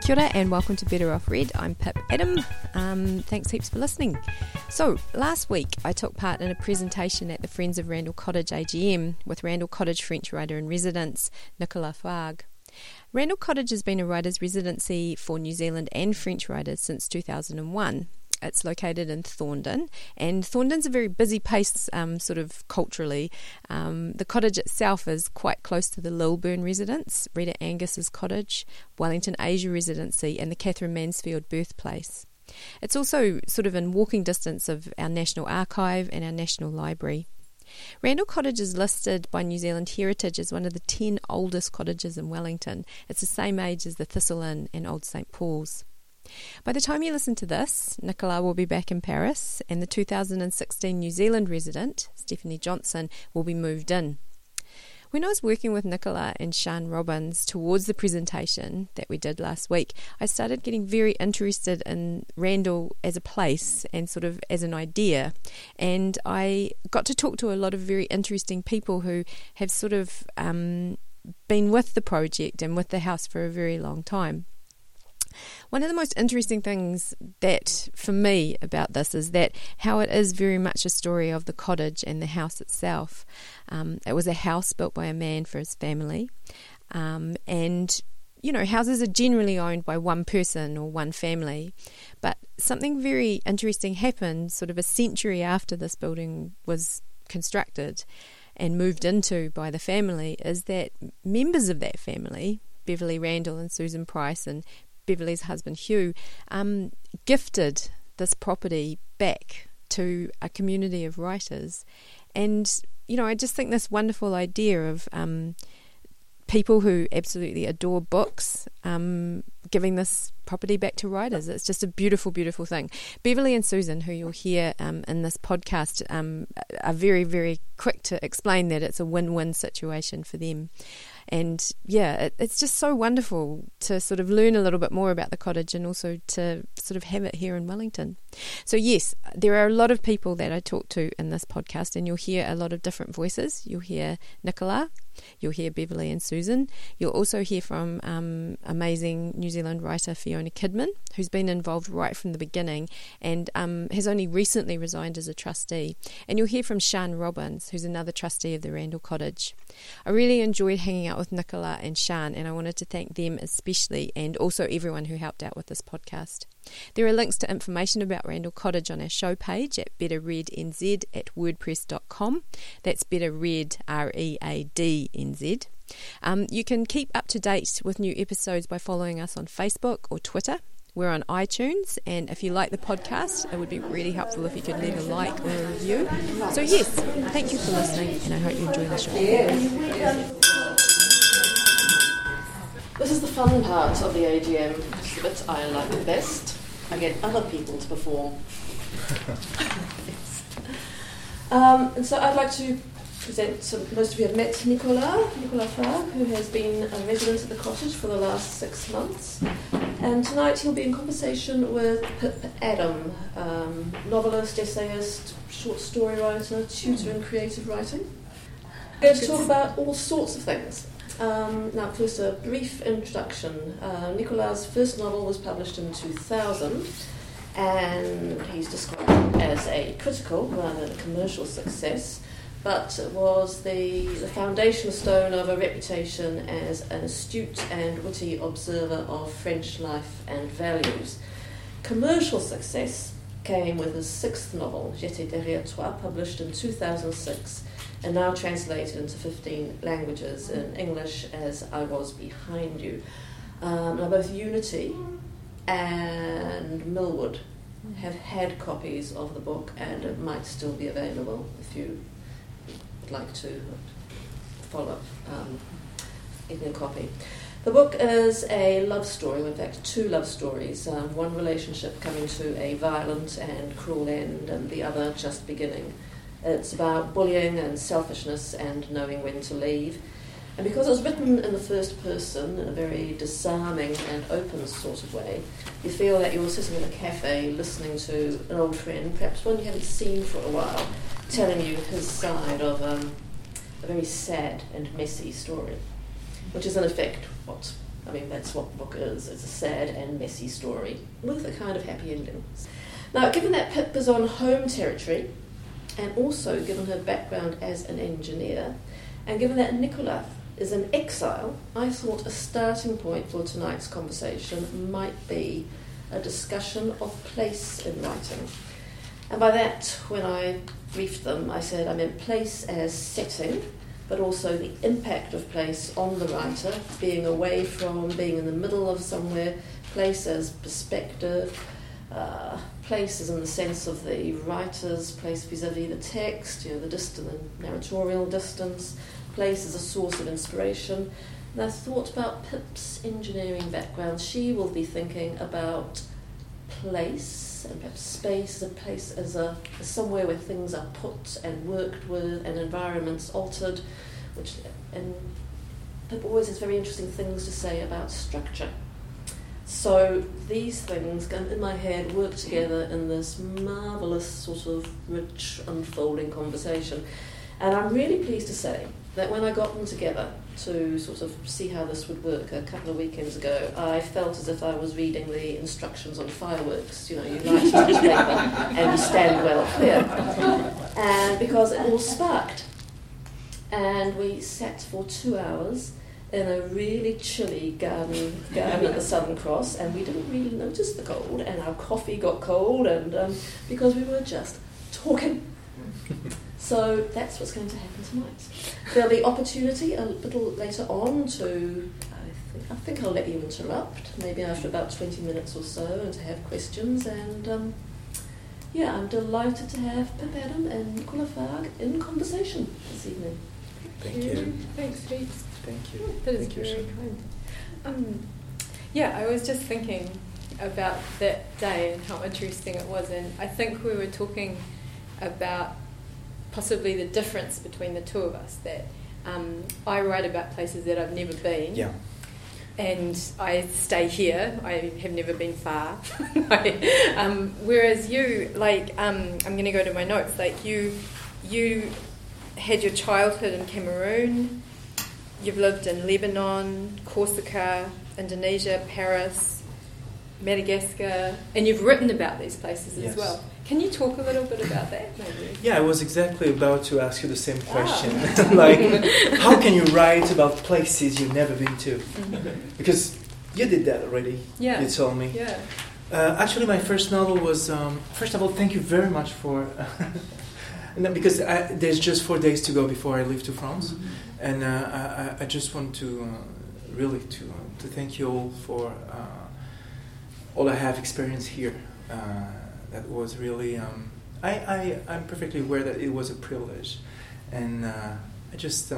Kia ora and welcome to Better Off Read. I'm Pip Adam. Thanks heaps for listening. So, last week I took part in a presentation at the Friends of Randall Cottage AGM with Randall Cottage French writer in residence, Nicolas Fargue. Randall Cottage has been a writer's residency for New Zealand and French writers since 2001. It's located in Thorndon, and Thorndon's a very busy place sort of culturally. The cottage itself is quite close to the Lilburn residence, Rita Angus's cottage, Wellington Asia residency and the Catherine Mansfield birthplace. It's also sort of in walking distance of our National Archive and our National Library. Randall Cottage is listed by New Zealand Heritage as one of the 10 oldest cottages in Wellington. It's the same age as the Thistle Inn and Old St Paul's. By the time you listen to this, Nicolas will be back in Paris and the 2016 New Zealand resident, Stephanie Johnson, will be moved in. When I was working with Nicolas and Sian Robbins towards the presentation that we did last week, I started getting very interested in Randall as a place and sort of as an idea. And I got to talk to a lot of very interesting people who have sort of been with the project and with the house for a very long time. One of the most interesting things that for me about this is that how it is very much a story of the cottage and the house itself. It was a house built by a man for his family, and you know, houses are generally owned by one person or one family, but something very interesting happened sort of a century after this building was constructed and moved into by the family, is that members of that family, Beverly Randall and Susan Price and Beverly's husband Hugh, gifted this property back to a community of writers. And, you know, I just think this wonderful idea of people who absolutely adore books giving this property back to writers. It's just a beautiful, beautiful thing. Beverly and Susan, who you'll hear in this podcast, are very, very quick to explain that it's a win-win situation for them. And yeah, it's just so wonderful to sort of learn a little bit more about the cottage and also to sort of have it here in Wellington. So yes, there are a lot of people that I talk to in this podcast, and you'll hear a lot of different voices. You'll hear Nicolas, you'll hear Beverly and Susan. You'll also hear from amazing New Zealand writer Fiona Kidman, who's been involved right from the beginning and has only recently resigned as a trustee. And you'll hear from Sian Robbins, who's another trustee of the Randall Cottage. I really enjoyed hanging out with Nicolas and Sian, and I wanted to thank them especially, and also everyone who helped out with this podcast. There are links to information about Randall Cottage on our show page at betterreadnz at wordpress.com. That's betterread, READNZ. You can keep up to date with new episodes by following us on Facebook or Twitter. We're on iTunes, and if you like the podcast, it would be really helpful if you could leave a like or a review. So yes, thank you for listening, and I hope you enjoy the show. This is the fun part of the AGM. It's the bit I like the best. I get other people to perform. And so I'd like to present, most of you have met Nicolas Fargue, who has been a resident at the cottage for the last 6 months. And tonight he'll be in conversation with Pip Adam, novelist, essayist, short story writer, tutor in creative writing. We're going to talk about all sorts of things. Now, first, a brief introduction. Nicolas' first novel was published in 2000, and he's described as a critical rather than a commercial success, but was the foundation stone of a reputation as an astute and witty observer of French life and values. Commercial success came with his 6th novel, J'étais derrière toi, published in 2006, and now translated into 15 languages, in English as I Was Behind You. Now both Unity and Millwood have had copies of the book, and it might still be available if you would like to follow up getting a copy. The book is a love story, in fact 2 love stories, one relationship coming to a violent and cruel end and the other just beginning. It's about bullying and selfishness and knowing when to leave. And because it was written in the first person in a very disarming and open sort of way, you feel that you're sitting in a cafe listening to an old friend, perhaps one you haven't seen for a while, telling you his side of a very sad and messy story, which is in effect what I mean, that's what the book is. It's a sad and messy story with a kind of happy ending. Now, given that Pip is on home territory, and also given her background as an engineer, and given that Nicola is in exile, I thought a starting point for tonight's conversation might be a discussion of place in writing. And by that, when I briefed them, I said I meant place as setting, but also the impact of place on the writer, being away from, being in the middle of somewhere, place as perspective, place as in the sense of the writer's place vis-a-vis the text, the distance, the narratorial distance, place as a source of inspiration. And I thought about Pip's engineering background. She will be thinking about place and perhaps space as a place as somewhere where things are put and worked with and environments altered, and Pip always has very interesting things to say about structure. So these things in my head work together in this marvellous sort of rich unfolding conversation. And I'm really pleased to say that when I got them together to sort of see how this would work a couple of weekends ago, I felt as if I was reading the instructions on fireworks. You write much paper and you stand well clear. And because it all sparked. And we sat for 2 hours in a really chilly garden at the Southern Cross, and we didn't really notice the cold, and our coffee got cold, and because we were just talking. So that's what's going to happen tonight. There'll be opportunity a little later on to, I think I'll let you interrupt, maybe after about 20 minutes or so, and to have questions. And I'm delighted to have Pip Adam and Nicola Fargue in conversation this evening. Thank you. Thanks, Pete. Thank you. That is Thank you, very Sean. kind. I was just thinking about that day and how interesting it was, and I think we were talking about possibly the difference between the two of us, that I write about places that I've never been. Yeah. And I stay here. I have never been far. Whereas you, I'm going to go to my notes. You had your childhood in Cameroon. You've lived in Lebanon, Corsica, Indonesia, Paris, Madagascar, and you've written about these places as well. Can you talk a little bit about that, maybe? Yeah, I was exactly about to ask you the same question. How can you write about places you've never been to? Mm-hmm. Because you did that already, you told me. Yeah. Actually, my first novel was... first of all, thank you very much for... because there's just 4 days to go before I leave to France. Mm-hmm. And I just want to really to thank you all for all I have experienced here. That was really... I'm perfectly aware that it was a privilege. And I just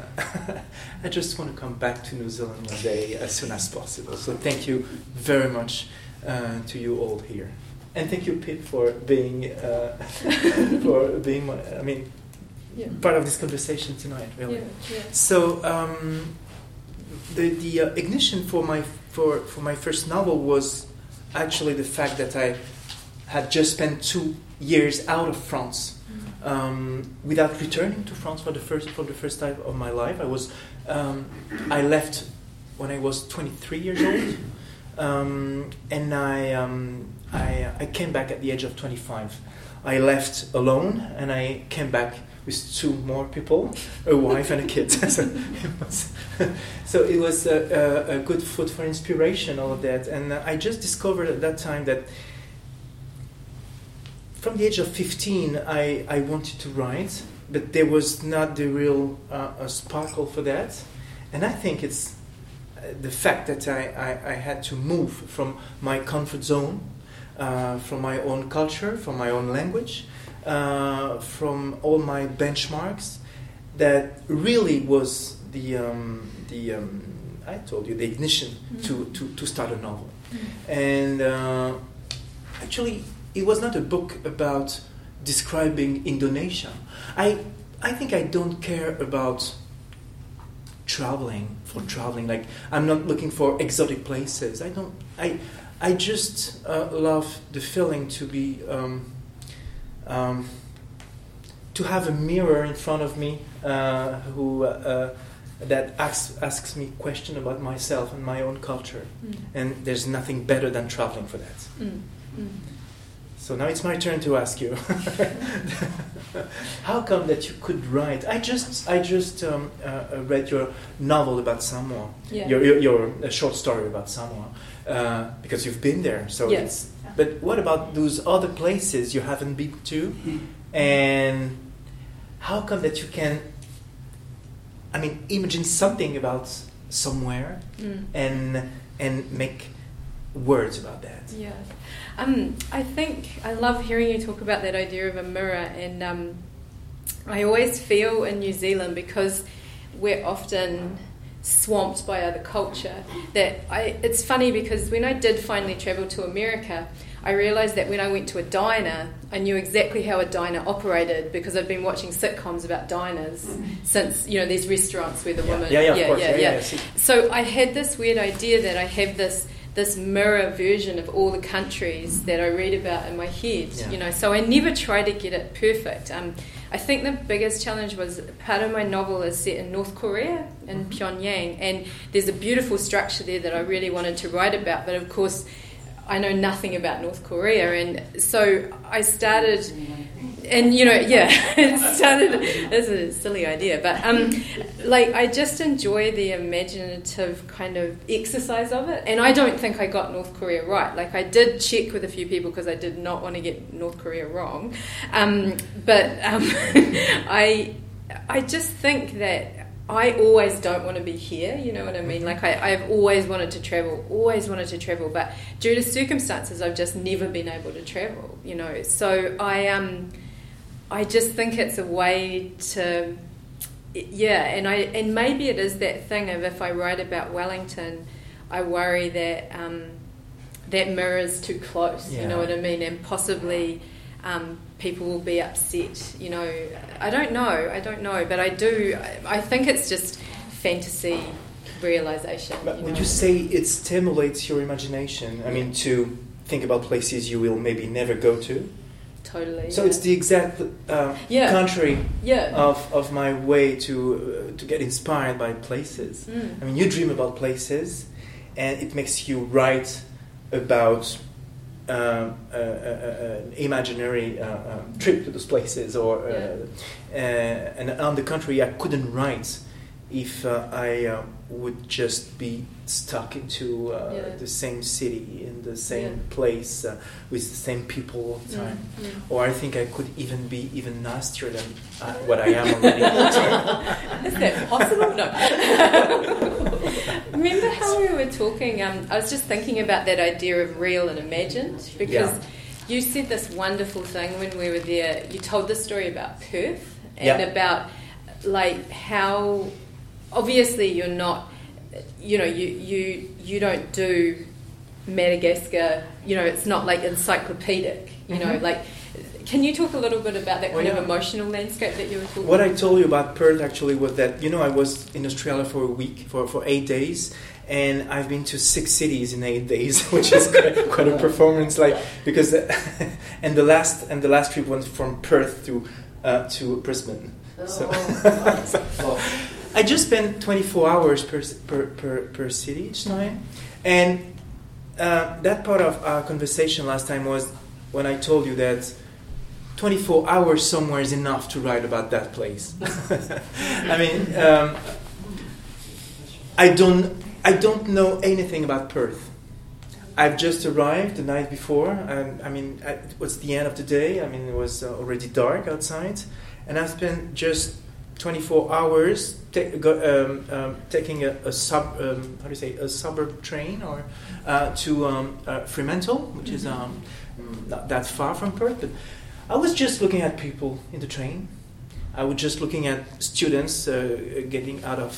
want to come back to New Zealand one day as soon as possible. So thank you very much to you all here. And thank you, Pip, for being part of this conversation tonight. Really. Yeah. So the ignition for my first novel was actually the fact that I had just spent 2 years out of France without returning to France for the first time of my life. I left when I was 23 years old. And I came back at the age of 25. I left alone, and I came back with 2 more people, a wife and a kid. So it was a good food for inspiration, all of that. And I just discovered at that time that from the age of 15, I wanted to write, but there was not the real sparkle for that. And I think it's the fact that I had to move from my comfort zone, from my own culture, from my own language, from all my benchmarks, that really was the I told you, the ignition to start a novel. And actually, it was not a book about describing Indonesia. I think I don't care about traveling. Like, I'm not looking for exotic places. I just love the feeling to be to have a mirror in front of me who that asks me question about myself and my own culture. And there's nothing better than traveling for that. So now it's my turn to ask you. How come that you could write? I just read your novel about Samoa. Yeah. Your short story about Samoa, because you've been there. So Yes. But what about those other places you haven't been to? And how come that you can, imagine something about somewhere and make words about that? Yeah. I think I love hearing you talk about that idea of a mirror, and I always feel in New Zealand, because we're often swamped by other culture, that it's funny because when I did finally travel to America, I realised that when I went to a diner, I knew exactly how a diner operated because I'd been watching sitcoms about diners since, these restaurants where the woman... Yeah. So I had this weird idea that I have this mirror version of all the countries that I read about in my head, so I never try to get it perfect. I think the biggest challenge was part of my novel is set in North Korea, in Pyongyang, and there's a beautiful structure there that I really wanted to write about, but of course I know nothing about North Korea, and so I started, and it started as a silly idea, but I just enjoy the imaginative kind of exercise of it, and I don't think I got North Korea right. I did check with a few people because I did not want to get North Korea wrong, but I just think that I always don't want to be here, you know what I mean? I've always wanted to travel, but due to circumstances, I've just never been able to travel, So I just think it's a way to, and maybe it is that thing of if I write about Wellington, I worry that that mirror's too close, you know what I mean? And possibly people will be upset, I don't know, but I think it's just fantasy realization. But would you say it stimulates your imagination? To think about places you will maybe never go to? Totally. So it's the exact contrary of my way to get inspired by places. You dream about places, and it makes you write about an imaginary trip to those places, and on the contrary, I couldn't write if I would just be stuck into the same city in the same place with the same people all the time. Or I think I could even be even nastier than what I am already. Is that possible? No. Remember how we were talking? I was just thinking about that idea of real and imagined, because you said this wonderful thing when we were there. You told the story about Perth and about how obviously you're not, you don't do Madagascar. It's not encyclopedic. Can you talk a little bit about that kind of emotional landscape that you were talking about? What I told you about Perth actually was that, I was in Australia for a week, for 8 days, and I've been to 6 cities in 8 days, which is quite a performance. Because and the last trip went from Perth to Brisbane. So I just spent 24 hours per city each time, and that part of our conversation last time was when I told you that 24 hours somewhere is enough to write about that place. I don't know anything about Perth. I've just arrived the night before. It was the end of the day. It was already dark outside, and I spent just 24 hours taking a suburb train or to Fremantle, which is not that far from Perth. But I was just looking at people in the train. I was just looking at students getting out of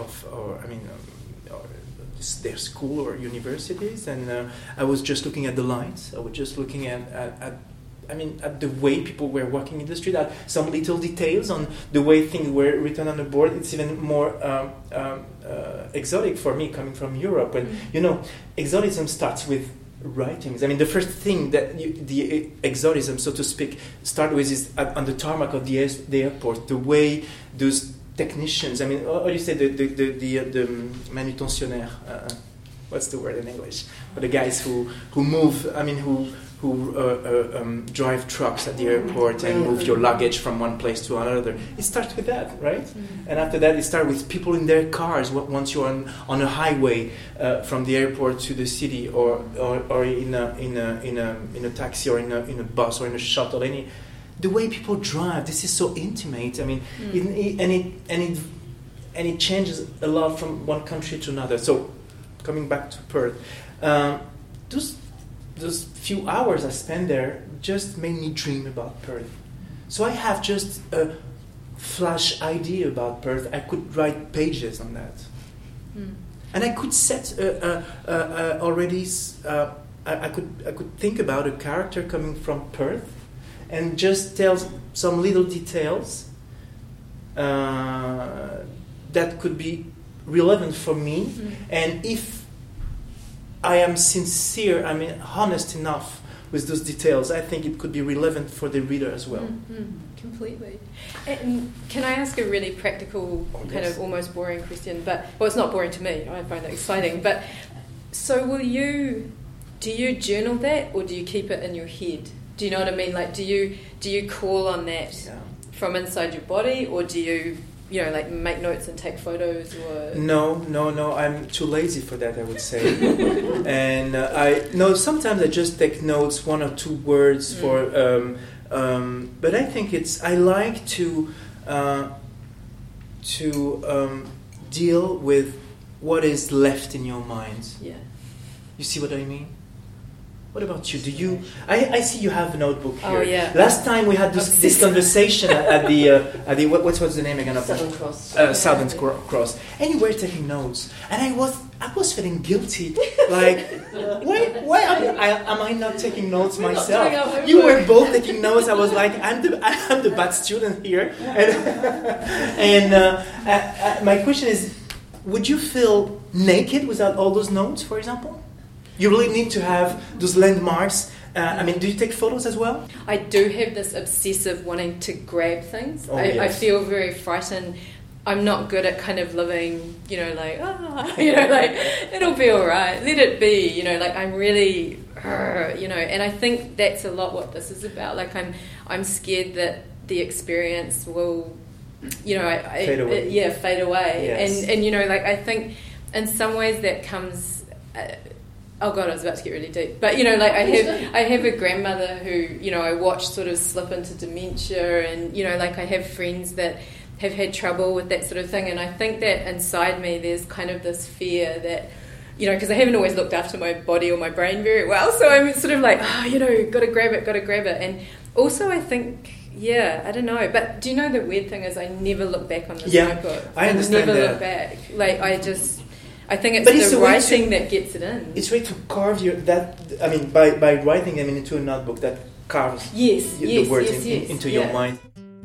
their school or universities, and I was just looking at the lights. I was just looking at the way people were walking in the street, at some little details on the way things were written on the board. It's even more exotic for me coming from Europe. And, exoticism starts with writings. The first thing that the exoticism, so to speak, start with is on the tarmac of the airport, the way those technicians. I mean, what do you say, the manutentionnaire? What's the word in English? But the guys who move. I mean, who drive trucks at the airport and move your luggage from one place to another. It starts with that, right? Mm-hmm. And after that, it starts with people in their cars. Once you're on a highway from the airport to the city, or in a taxi, or in a bus, or in a shuttle. The way people drive, this is so intimate. I mean, it changes a lot from one country to another. So, coming back to Perth, those few hours I spent there just made me dream about Perth. So I have just a flash idea about Perth. I could write pages on that, and I could set already. I could think about a character coming from Perth, and just tell some little details that could be relevant for me, and if I am sincere, I mean honest enough with those details, I think it could be relevant for the reader as well. Completely. And can I ask a really practical, kind of almost boring question? But it's not boring to me. I find it exciting. But so, do you journal that, or do you keep it in your head? Do you know what I mean? Like, do you call on that from inside your body, or do you like make notes and take photos? Or No. I'm too lazy for that, I would say. And sometimes I just take notes, one or two words for. But I think I like to deal with what is left in your mind. Yeah. You see what I mean? What about you? Do you? I see you have a notebook here. Oh yeah. Last time we had this conversation at the what was the name again? Southern Cross. Southern Cross. And you were taking notes, and I was feeling guilty. Like, why am I not taking notes myself? You were both taking notes. I was like, I'm the bad student here. And my question is, would you feel naked without all those notes, for example? You really need to have those landmarks. Do you take photos as well? I do have this obsessive wanting to grab things. I feel very frightened. I'm not good at kind of living, like it'll be all right. Let it be, I'm really, and I think that's a lot what this is about. Like I'm scared that the experience will, fade away. Fade away. Yes. And I think in some ways that comes. Oh God, I was about to get really deep. But I have a grandmother who I watch sort of slip into dementia, and I have friends that have had trouble with that sort of thing, and I think that inside me there's kind of this fear that because I haven't always looked after my body or my brain very well, so I'm sort of like gotta grab it, and also I think. Yeah, I don't know. But do you know the weird thing is I never look back on this notebook. I understand never that. look back. I think it's the writing that gets it in. It's a way to carve by writing them into a notebook that carves the words into your mind.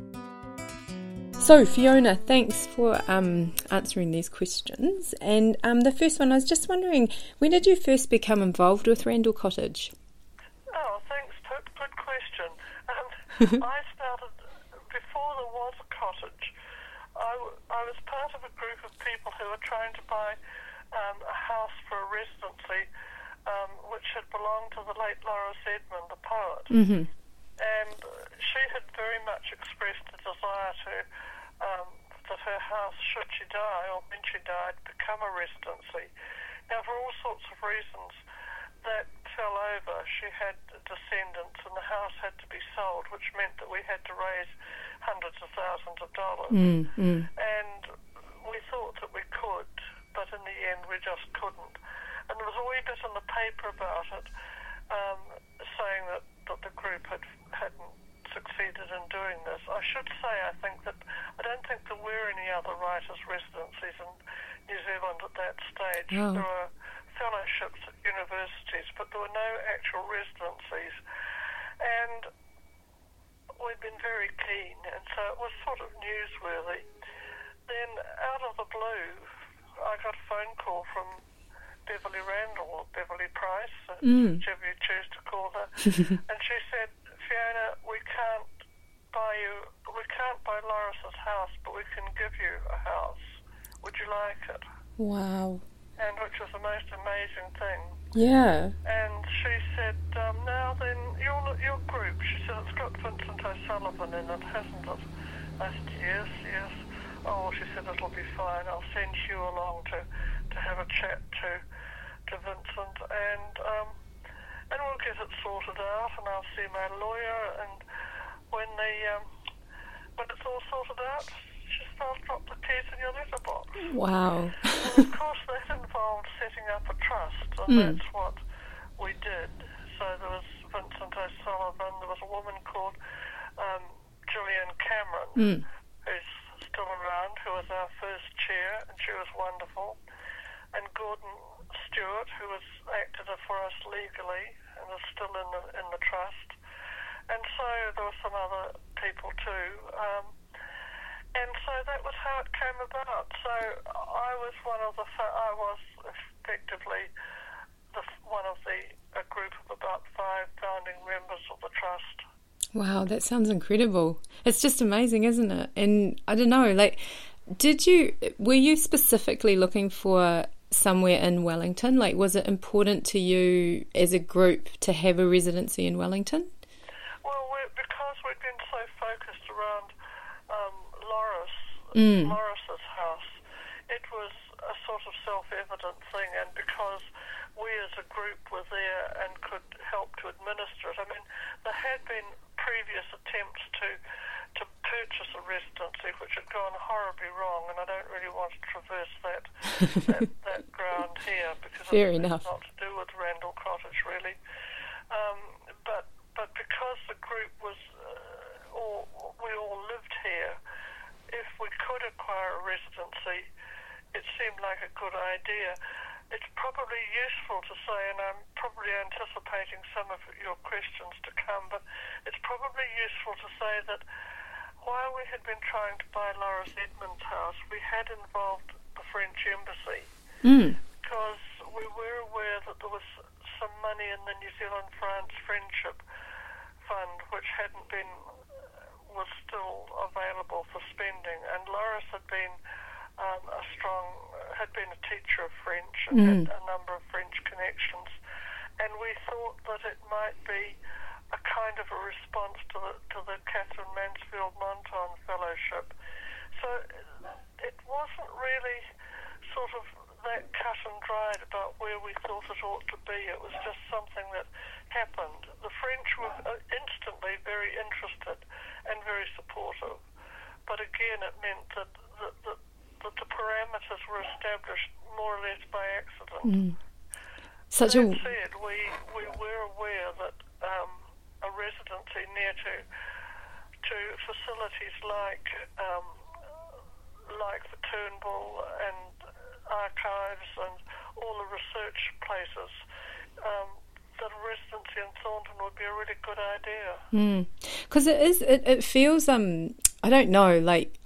So Fiona, thanks for answering these questions. And the first one, I was just wondering, when did you first become involved with Randall Cottage? Oh, thanks, Pip. Good question. I started before there was a cottage. I was part of a group of people who were trying to buy a house for a residency, which had belonged to the late Laura Zedman, the poet. Mm-hmm. And she had very much expressed a desire to that her house, should she die or when she died, become a residency. Now, for all sorts of reasons, that fell over. She had descendants, and the house had to be sold, which meant that we had to raise hundreds of thousands of dollars. And we thought that we could, but in the end we just couldn't. And there was a wee bit in the paper about it, saying that the group hadn't succeeded in doing this. I should say, I don't think there were any other writers' residencies in New Zealand at that stage. Oh. There were fellowships at universities, but there were no actual residencies. And we'd been very keen, and so it was sort of newsworthy. Then, out of the blue, I got a phone call from Beverly Randall, or Beverly Price, whichever you choose to call her, and she said, Fiona, we can't buy you we can't buy Loris's house, but we can give you a house. Would you like it? Wow. And which was the most amazing thing. Yeah. And she said, now then, your group, she said, it's got Vincent O'Sullivan in it, hasn't it? I said, yes. Oh, she said, it'll be fine. I'll send you along to have a chat to Vincent, and we'll get it sorted out, and I'll see my lawyer, and when it's all sorted out, she said, I'll drop the keys in your letterbox. Wow. Well, of course, that involved setting up a trust, and that's what we did. So there was Vincent O'Sullivan, there was a woman called Gillian Cameron, who's still around, who was our first chair, and she was wonderful, and Gordon Stewart, who was acted for us legally and is still in the trust, and so there were some other people too, and so that was how it came about. So I was effectively one of a group of about 5 founding members of the trust. Wow, that sounds incredible. It's just amazing, isn't it? And I don't know, were you specifically looking for somewhere in Wellington? Like, was it important to you as a group to have a residency in Wellington? Well, because we'd been so focused around Loris's house, it was a sort of self-evident thing, and because we as a group were there and could help to administer it. I mean, there had been previous attempts to purchase a residency which had gone horribly wrong, and I don't really want to traverse that ground here because it's not to do with Randall Cottage really. But because the group was we all lived here, if we could acquire a residency, it seemed like a good idea. It's probably useful to say, and I'm probably anticipating some of your questions to come, but it's probably useful to say that while we had been trying to buy Loris Edmonds' house, we had involved the French embassy because we were aware that there was some money in the New Zealand-France Friendship Fund which was still available for spending, and Loris had been a teacher of French and had a number of French connections, and we thought that it might be a kind of a response to the Catherine Mansfield-Monton Fellowship. So it wasn't really sort of that cut and dried about where we thought it ought to be. It was just something that happened. The French were instantly very interested and very supportive, but again it meant that the parameters were established more or less by accident. That said, we were aware that a residency near to facilities like the Turnbull and archives and all the research places, that a residency in Thornton would be a really good idea. Because it feels I don't know, like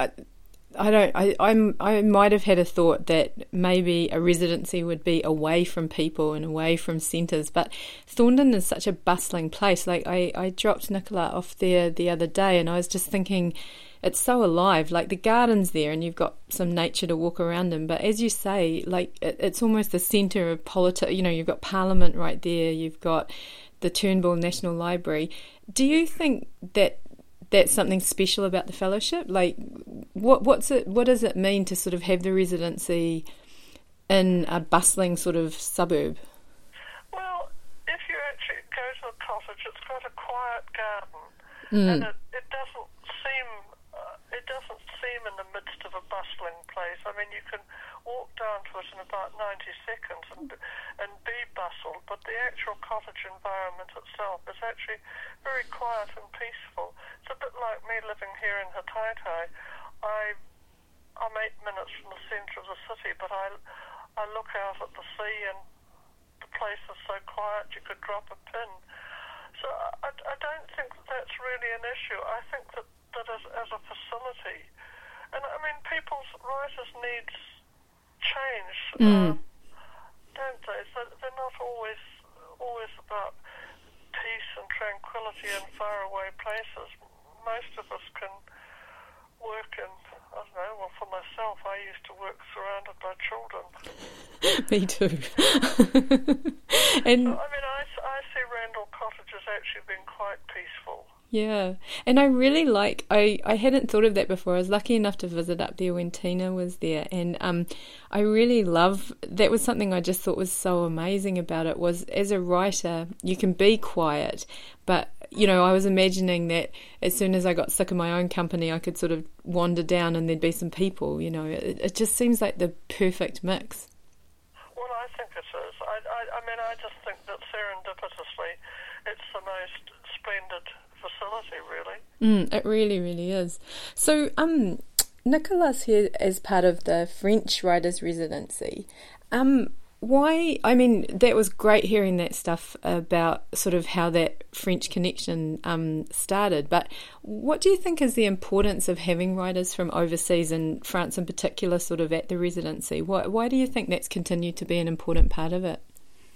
I might have had a thought that maybe a residency would be away from people and away from centres, but Thornton is such a bustling place. Like I dropped Nicola off there the other day, and I was just thinking, it's so alive. Like the garden's there, and you've got some nature to walk around in. But as you say, like it's almost the centre of politics. You know, you've got Parliament right there. You've got the Turnbull National Library. Do you think that that's something special about the fellowship? Like, what does it mean to sort of have the residency in a bustling sort of suburb? Well, if you actually go to the cottage, it's got a quiet garden, and it doesn't seem in the midst of a bustling place. I mean, you can walk down to it in about 90 seconds and be bustled, but the actual cottage environment itself is actually very quiet and peaceful. It's a bit like me living here in Hataitai. I'm 8 minutes from the centre of the city, but I look out at the sea and the place is so quiet you could drop a pin. So I don't think that's really an issue. I think that as a facility, and I mean, people's writers' needs change, don't they? So they're not always about peace and tranquility in faraway places. Most of us can work in, I don't know, well, for myself, I used to work surrounded by children. Me too. And so, I mean, I see Randall Cottage as actually being quite peaceful. Yeah, and I really like, I hadn't thought of that before. I was lucky enough to visit up there when Tina was there, and I really love, that was something I just thought was so amazing about it, was as a writer, you can be quiet, but, you know, I was imagining that as soon as I got sick of my own company, I could sort of wander down and there'd be some people, you know. It just seems like the perfect mix. Well, I think it is. I mean, I just think that serendipitously, it's the most splendid facility, really. It really, really is. So, Nicolas here as part of the French Writers' Residency. Why? I mean, that was great hearing that stuff about sort of how that French connection started. But what do you think is the importance of having writers from overseas, and France in particular, sort of at the residency? Why do you think that's continued to be an important part of it?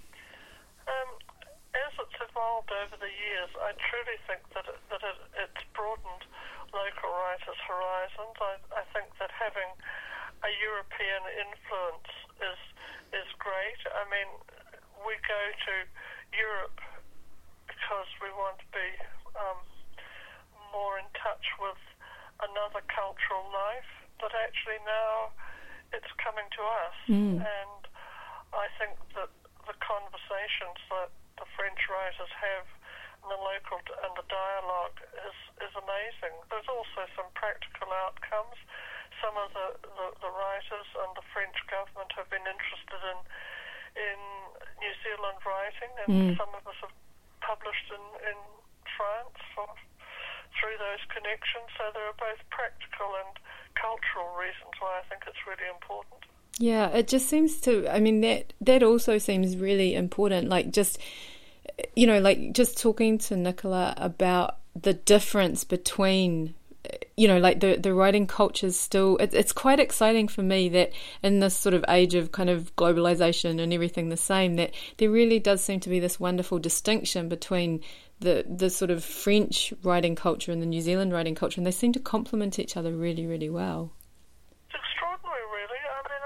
As it's evolved over the years, I truly think that it's broadened local writers' horizons. I think that having a European influence is great. I mean, we go to Europe because we want to be more in touch with another cultural life, but actually now it's coming to us. And I think that the conversations that the French writers have and the local and the dialogue is amazing. There's also some practical outcomes. Some of the writers and the French government have been interested in New Zealand writing, and some of us have published in France through those connections. So there are both practical and cultural reasons why I think it's really important. Yeah, it just seems to, I mean, that also seems really important. Like just, you know, like just talking to Nicola about the difference between, you know, like the writing culture's still, it's quite exciting for me that in this sort of age of kind of globalization and everything the same, that there really does seem to be this wonderful distinction between the sort of French writing culture and the New Zealand writing culture, and they seem to complement each other really, really well. It's extraordinary, really. I mean,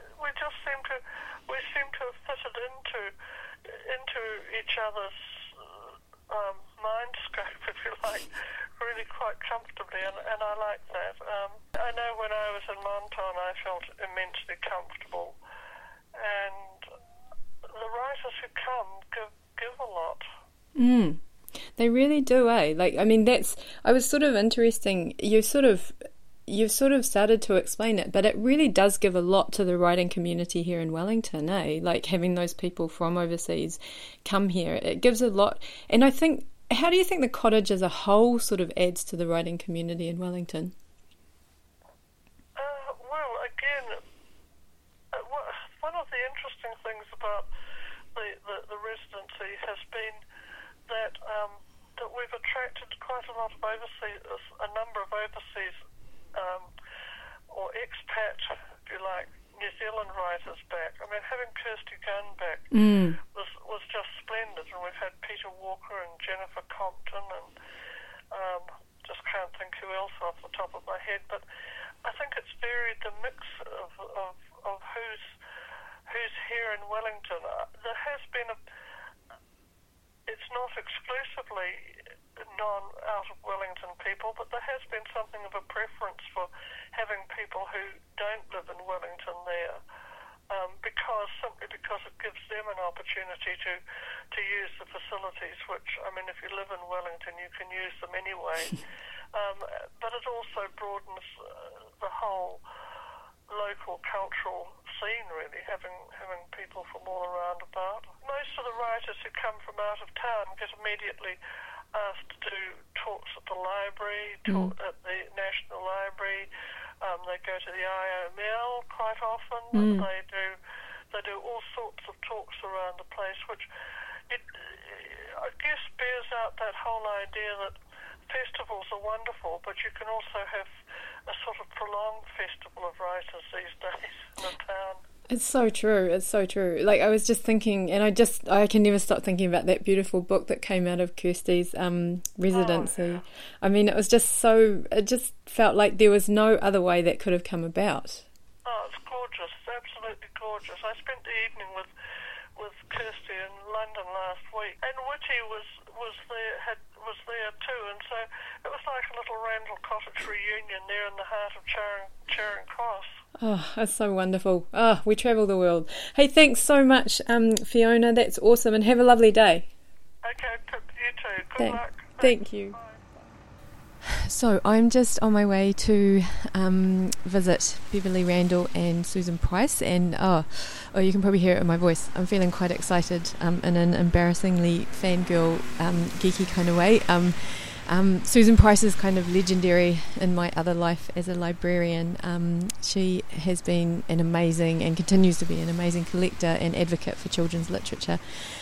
we seem to have fitted into each other's mindscape, if you like, really quite comfortably, and I like that. I know when I was in Monton, I felt immensely comfortable, and the writers who come give a lot. They really do, eh? Like, I mean, I was sort of interesting. You've sort of started to explain it, but it really does give a lot to the writing community here in Wellington, eh? Like having those people from overseas come here, it gives a lot. And I think, how do you think the cottage as a whole sort of adds to the writing community in Wellington? Well, again, one of the interesting things about the residency has been that we've attracted quite a lot of a number of overseas or expat, if you like, New Zealand writers back. I mean, having Kirsty Gunn back was just splendid, and we've had Peter Walker and Jennifer Compton, and just can't think who else off the top of my head. But I think it's varied the mix of who's here in Wellington. There has been it's not exclusively out of Wellington people, but there has been something of a preference for having people who don't live in Wellington there, simply because it gives them an opportunity to use the facilities, which, I mean, if you live in Wellington, you can use them anyway. But it also broadens the whole local cultural scene, really, having people from all around about. Most of the writers who come from out of town get immediately asked to do talks at the library, at the National Library. They go to the IOML quite often. They do all sorts of talks around the place, which I guess bears out that whole idea that festivals are wonderful, but you can also have a sort of prolonged festival of writers these days in a town. It's so true. It's so true. Like, I was just thinking, and I can never stop thinking about that beautiful book that came out of Kirsty's residency. Oh, yeah. I mean, it just felt like there was no other way that could have come about. Oh, it's gorgeous. It's absolutely gorgeous. I spent the evening with Kirsty in London last week, and Witty was there too, and so it was like a little Randall Cottage reunion there in the heart of Charing Cross. Oh, that's so wonderful. Oh, we travel the world. Hey, thanks so much, Fiona. That's awesome, and have a lovely day. Okay, Pip, you too. Good luck. Thank you. Bye. So I'm just on my way to visit Beverly Randall and Susan Price, and oh, you can probably hear it in my voice. I'm feeling quite excited in an embarrassingly fangirl, geeky kind of way. Susan Price is kind of legendary in my other life as a librarian. She has been an amazing and continues to be an amazing collector and advocate for children's literature.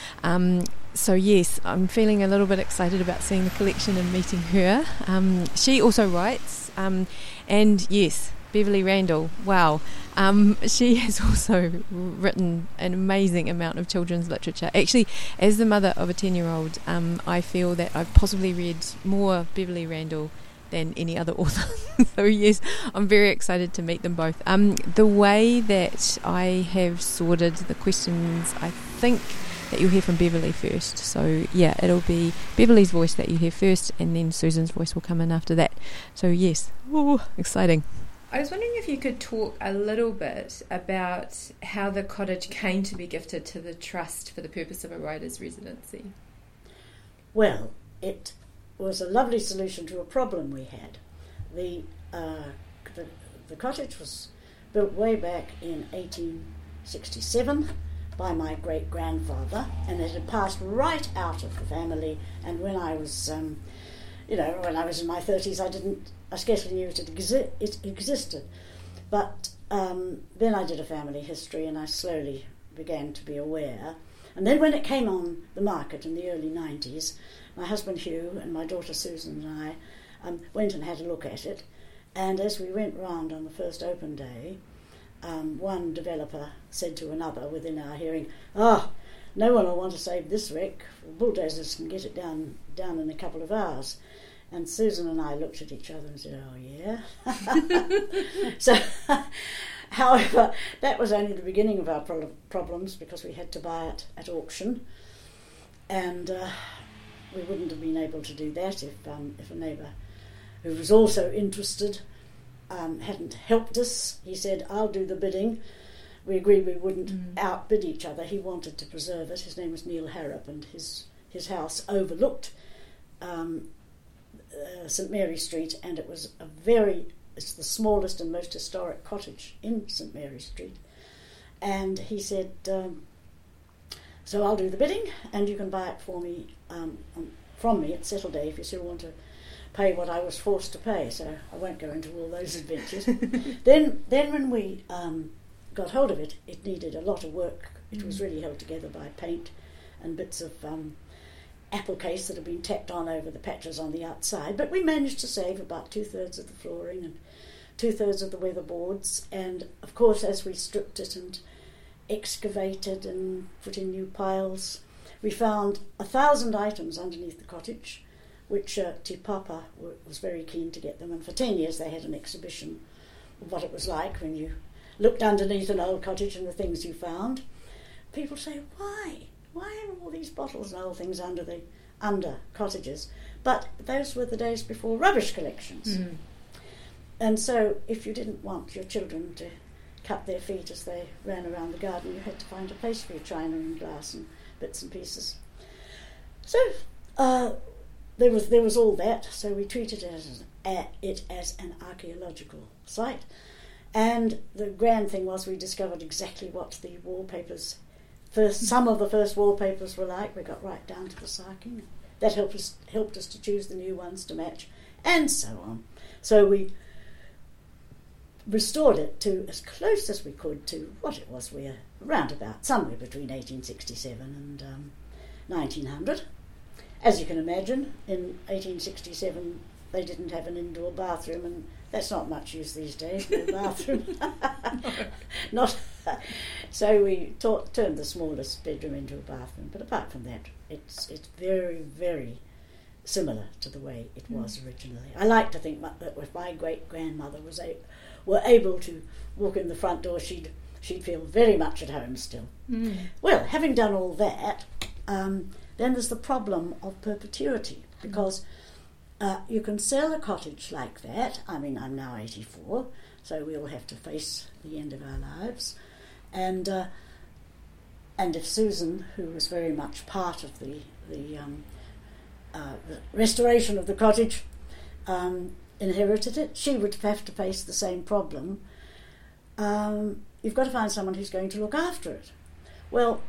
So yes, I'm feeling a little bit excited about seeing the collection and meeting her. She also writes, and yes, Beverly Randall, wow. She has also written an amazing amount of children's literature. Actually, as the mother of a 10-year-old, I feel that I've possibly read more Beverly Randall than any other author. So yes, I'm very excited to meet them both. The way that I have sorted the questions, I think that you'll hear from Beverly first. So yeah, it'll be Beverly's voice that you hear first, and then Susan's voice will come in after that. So yes, ooh, exciting. I was wondering if you could talk a little bit about how the cottage came to be gifted to the Trust for the purpose of a writer's residency. Well, it was a lovely solution to a problem we had. The cottage was built way back in 1867 by my great-grandfather, and it had passed right out of the family. And when I was, when I was in my 30s, I scarcely knew it existed. But then I did a family history, and I slowly began to be aware. And then when it came on the market in the early 90s, my husband Hugh and my daughter Susan and I went and had a look at it. And as we went round on the first open day, one developer said to another within our hearing, no one will want to save this wreck. Bulldozers can get it down in a couple of hours. And Susan and I looked at each other and said, oh yeah. So, however, that was only the beginning of our problems, because we had to buy it at auction. And we wouldn't have been able to do that if a neighbour who was also interested hadn't helped us. He said, I'll do the bidding. We agreed we wouldn't outbid each other. He wanted to preserve it. His name was Neil Harrop, and his house overlooked St Mary Street, and it's the smallest and most historic cottage in St Mary Street. And he said, so I'll do the bidding, and you can buy it for me from me at settle day if you still want to pay what I was forced to pay. So I won't go into all those adventures. Then when we got hold of it, it needed a lot of work. It was really held together by paint and bits of apple case that had been tacked on over the patches on the outside. But we managed to save about 2/3 of the flooring and 2/3 of the weatherboards. And of course, as we stripped it and excavated and put in new piles, we found 1,000 items underneath the cottage, which Te Papa was very keen to get them. And for 10 years they had an exhibition of what it was like when you looked underneath an old cottage and the things you found. People say, why? Why are all these bottles and old things under cottages? But those were the days before rubbish collections. And so if you didn't want your children to cut their feet as they ran around the garden, you had to find a place for your china and glass and bits and pieces. So there was all that. So we treated it as an archaeological site. And the grand thing was we discovered exactly what the wallpapers, some of the first wallpapers were like. We got right down to the sarking. That helped us to choose the new ones to match, and so on. So we restored it to as close as we could to what it was. We're around about somewhere between 1867 and 1900. As you can imagine, in 1867 they didn't have an indoor bathroom, and that's not much use these days, no bathroom. So we turned the smallest bedroom into a bathroom. But apart from that, it's very, very similar to the way it was originally. I like to think that if my great-grandmother were able to walk in the front door, she'd feel very much at home still. Well, having done all that, then there's the problem of perpetuity, because you can sell a cottage like that. I mean, I'm now 84, so we'll have to face the end of our lives. And if Susan, who was very much part of the restoration of the cottage, inherited it, she would have to face the same problem. You've got to find someone who's going to look after it. Well,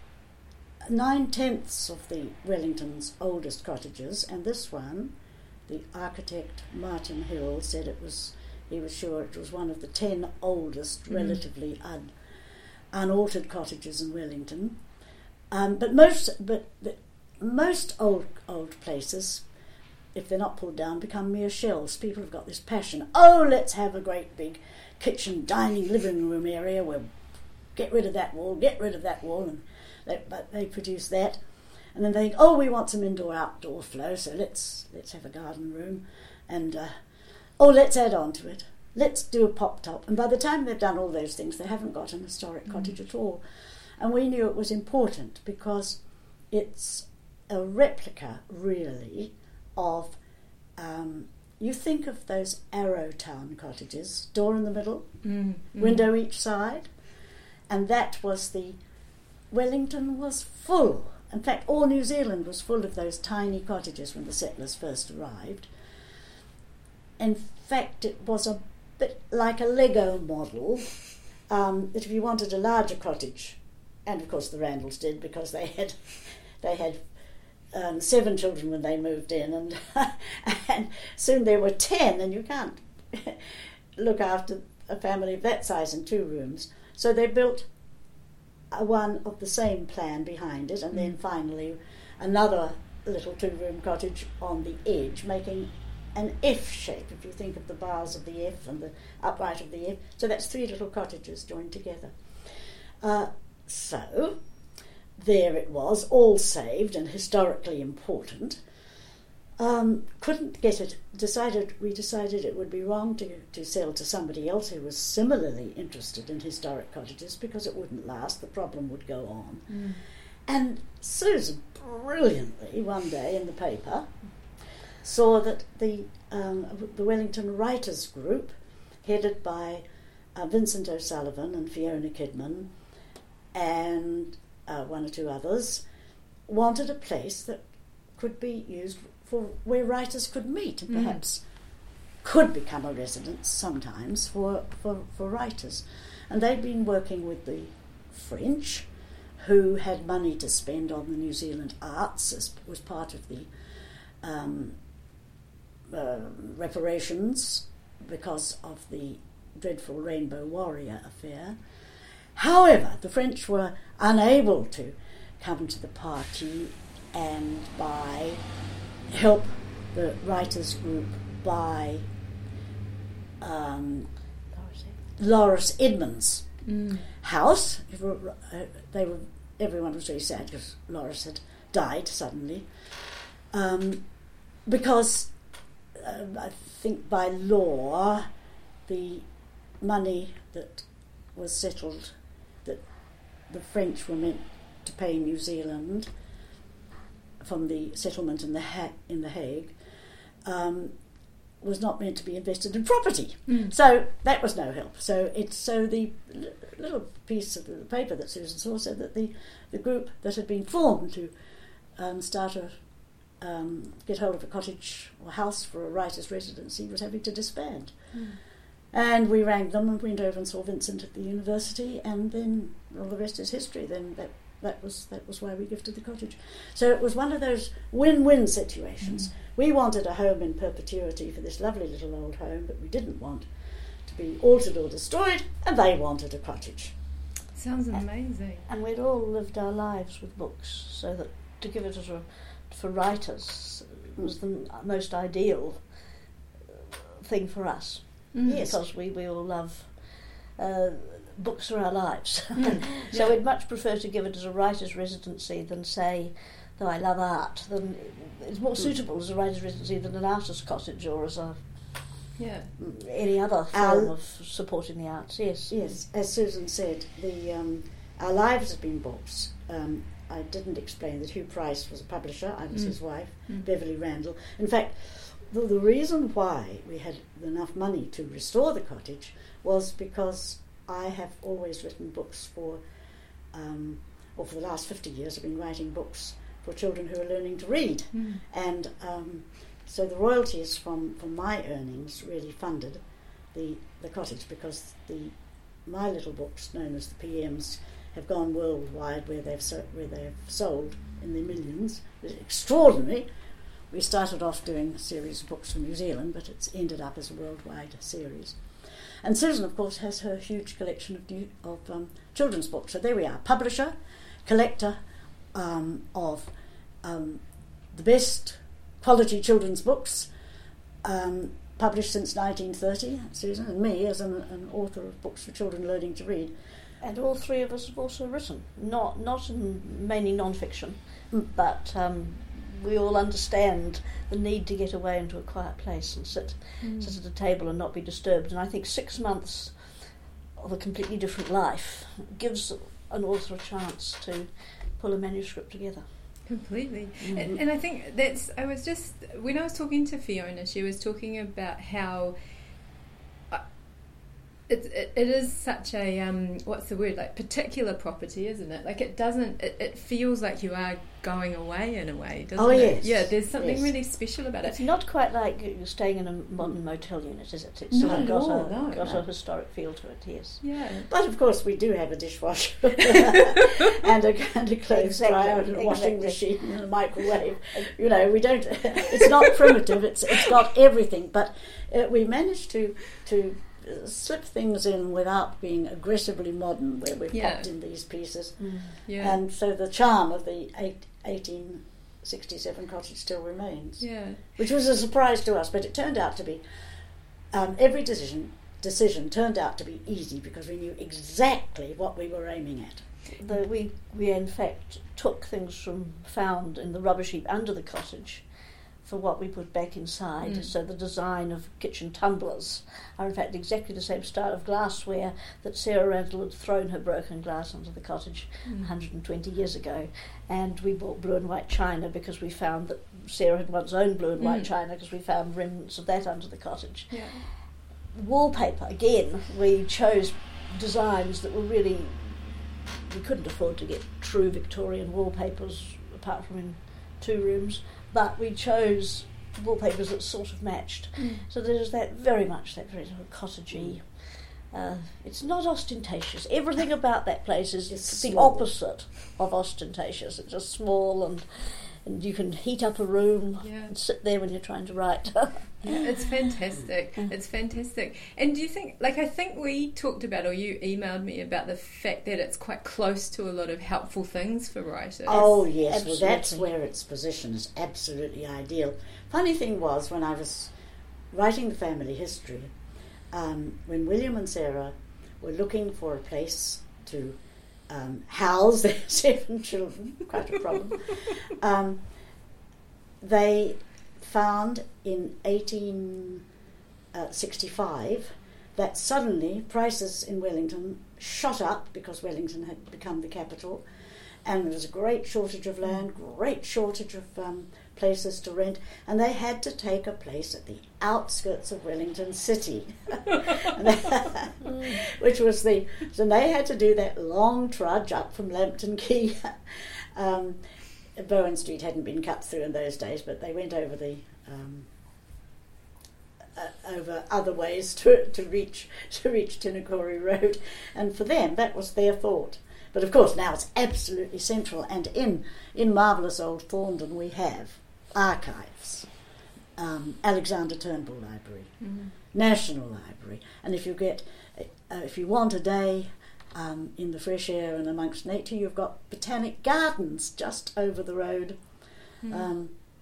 9/10 of the Wellington's oldest cottages, and this one, the architect Martin Hill said he was sure it was one of the 10 oldest, relatively unaltered cottages in Wellington. But most old places, if they're not pulled down, become mere shells. People have got this passion. Oh, let's have a great big kitchen, dining, living room area. We'll get rid of that wall, and they produce that. And then they think, oh, we want some indoor-outdoor flow, so let's have a garden room. And, let's add on to it. Let's do a pop-top. And by the time they've done all those things, they haven't got an historic cottage at all. And we knew it was important because it's a replica, really, of... you think of those Arrowtown cottages, door in the middle, window each side, and that was Wellington was full. In fact, all New Zealand was full of those tiny cottages when the settlers first arrived. In fact, it was a bit like a Lego model, that if you wanted a larger cottage, and of course the Randalls did because they had 7 children when they moved in, and soon there were 10, and you can't look after a family of that size in 2 rooms. So they built one of the same plan behind it, and then finally another little 2-room cottage on the edge, making an F shape, if you think of the bars of the F and the upright of the F. So that's 3 little cottages joined together. So there it was, all saved and historically important. Couldn't get it. We decided it would be wrong to sell to somebody else who was similarly interested in historic cottages because it wouldn't last. The problem would go on. And Susan brilliantly one day in the paper saw that the Wellington Writers Group, headed by Vincent O'Sullivan and Fiona Kidman and 1 or 2 others, wanted a place that could be used for where writers could meet and perhaps could become a residence sometimes for writers. And they'd been working with the French, who had money to spend on the New Zealand arts as was part of the reparations because of the dreadful Rainbow Warrior affair. However, the French were unable to come to the party and help the writers group buy Loris Edmonds' house. Everyone was very sad because Loris had died suddenly, because I think by law the money that was settled that the French were meant to pay New Zealand from the settlement in the Hague was not meant to be invested in property. So that was no help. So the little piece of the paper that Susan saw said that the group that had been formed to get hold of a cottage or house for a writer's residency was having to disband. And we rang them and went over and saw Vincent at the university, and then all the rest is history. Then that was why we gifted the cottage. So it was one of those win-win situations. We wanted a home in perpetuity for this lovely little old home, but we didn't want to be altered or destroyed, and they wanted a cottage. Sounds amazing. And we'd all lived our lives with books, so that to give it for writers was the most ideal thing for us. Yes, because we all love books are our lives. So Yeah. we'd much prefer to give it as a writer's residency than say, though I love art, then it's more suitable as a writer's residency than an artist's cottage or as Yeah. any other form of supporting the arts. Yes. Yes, as Susan said, our lives have been books. I didn't explain that Hugh Price was a publisher. I was his wife, Beverly Randall. In fact, the reason why we had enough money to restore the cottage was because I have always written books for the last 50 years I've been writing books for children who are learning to read. And so the royalties from my earnings really funded the cottage, because my little books, known as the PMs, have gone worldwide, where they've sold in the millions. It's extraordinary. We started off doing a series of books from New Zealand, but it's ended up as a worldwide series. And Susan, of course, has her huge collection of children's books. So there we are, publisher, collector of the best quality children's books, published since 1930, Susan, and me as an author of books for children learning to read. And all three of us have also written, not mainly non-fiction, but we all understand the need to get away into a quiet place and sit at a table and not be disturbed. And I think 6 months of a completely different life gives an author a chance to pull a manuscript together. Completely. And I think when I was talking to Fiona, she was talking about how it is such a what's the word, like particular property, isn't it? Like it feels like you are going away in a way, doesn't it? Yes. Yeah, there's something really special about it. It's not quite like you're staying in a modern motel unit, is it? It's No, sort of no, got a historic feel to it, yes. Yeah. But of course we do have a dishwasher and a clothes dryer and a washing machine and a microwave. You know, we don't. It's not primitive. It's got everything. But we managed to slip things in without being aggressively modern, where we've popped in these pieces. Yeah. And so the charm of the 1867 cottage still remains. Yeah. Which was a surprise to us, but it turned out to be every decision turned out to be easy, because we knew exactly what we were aiming at. We in fact took things found in the rubbish heap under the cottage for what we put back inside. So the design of kitchen tumblers are in fact exactly the same style of glassware that Sarah Randall had thrown her broken glass onto the cottage 120 years ago. And we bought blue and white china because we found that Sarah had once owned blue and white china, because we found remnants of that under the cottage. Yeah. Wallpaper, again, we chose designs that were really, we couldn't afford to get true Victorian wallpapers apart from in 2 rooms, but we chose wallpapers that sort of matched. So there's very sort of cottagey. It's not ostentatious. Everything about that place is the opposite of ostentatious. It's just small, and you can heat up a room and sit there when you're trying to write. It's fantastic. It's fantastic. And do you think, I think we talked about, or you emailed me about the fact that it's quite close to a lot of helpful things for writers. Oh yes, Absolutely. well that's where its position is absolutely ideal. Funny thing was, when I was writing the family history, when William and Sarah were looking for a place to house their 7 children, quite a problem, they found in 1865 that suddenly prices in Wellington shot up, because Wellington had become the capital, and there was a great shortage of land, great shortage of places to rent, and they had to take a place at the outskirts of Wellington City, which was so they had to do that long trudge up from Lambton Quay. Bowen Street hadn't been cut through in those days, but they went over over other ways to reach Tinnacorry Road, and for them that was their thought. But of course now it's absolutely central, and in marvellous old Thorndon we have archives, Alexander Turnbull Library, National Library, and if you want a day in the fresh air and amongst nature, you've got Botanic Gardens just over the road.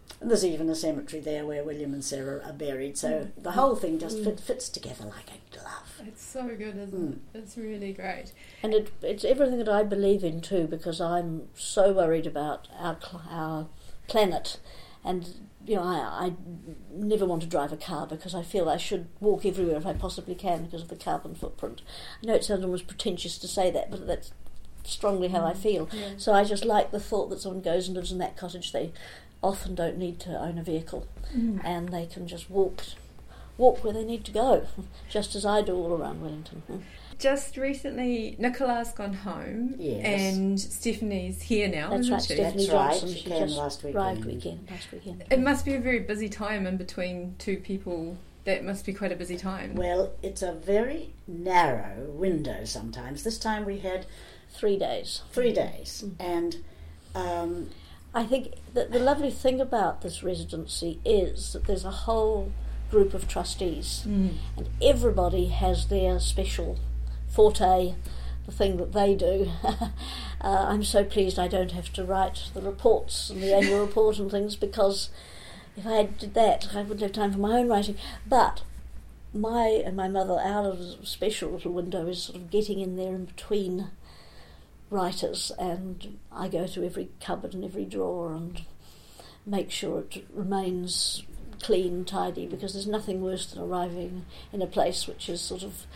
And there's even a cemetery there where William and Sarah are buried, so the whole thing just fits together like a glove. It's so good, isn't it? It's really great. And it's everything that I believe in too, because I'm so worried about our planet. And, I never want to drive a car because I feel I should walk everywhere if I possibly can because of the carbon footprint. I know it sounds almost pretentious to say that, but that's strongly how I feel. Yeah. So I just like the thought that someone goes and lives in that cottage. They often don't need to own a vehicle, and they can just walk where they need to go, just as I do all around Wellington. Just recently, Nicola's gone home, Yes. and Stephanie's here now, That's isn't right, she? Stephanie That's right, Johnson. she She came just last arrived weekend. last weekend. It must be a very busy time in between two people. That must be quite a busy time. Well, it's a very narrow window sometimes. This time we had 3 days. 3 days, and I think that the lovely thing about this residency is that there's a whole group of trustees, and everybody has their special forte, the thing that they do. I'm so pleased I don't have to write the reports and the annual report and things, because if I did that I wouldn't have time for my own writing. But my mother, our special little window is sort of getting in there in between writers, and I go to every cupboard and every drawer and make sure it remains clean, tidy, because there's nothing worse than arriving in a place which is sort of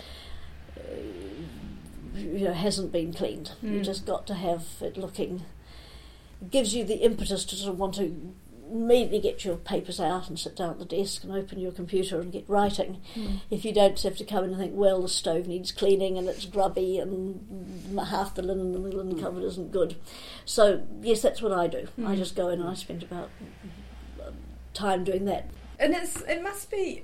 hasn't been cleaned. You just got to have it looking. It gives you the impetus to sort of want to immediately get your papers out and sit down at the desk and open your computer and get writing. If you don't have to come in and think, well, the stove needs cleaning and it's grubby and half the linen in the linen cupboard isn't good. So yes, that's what I do. I just go in and I spend about time doing that. And it must be,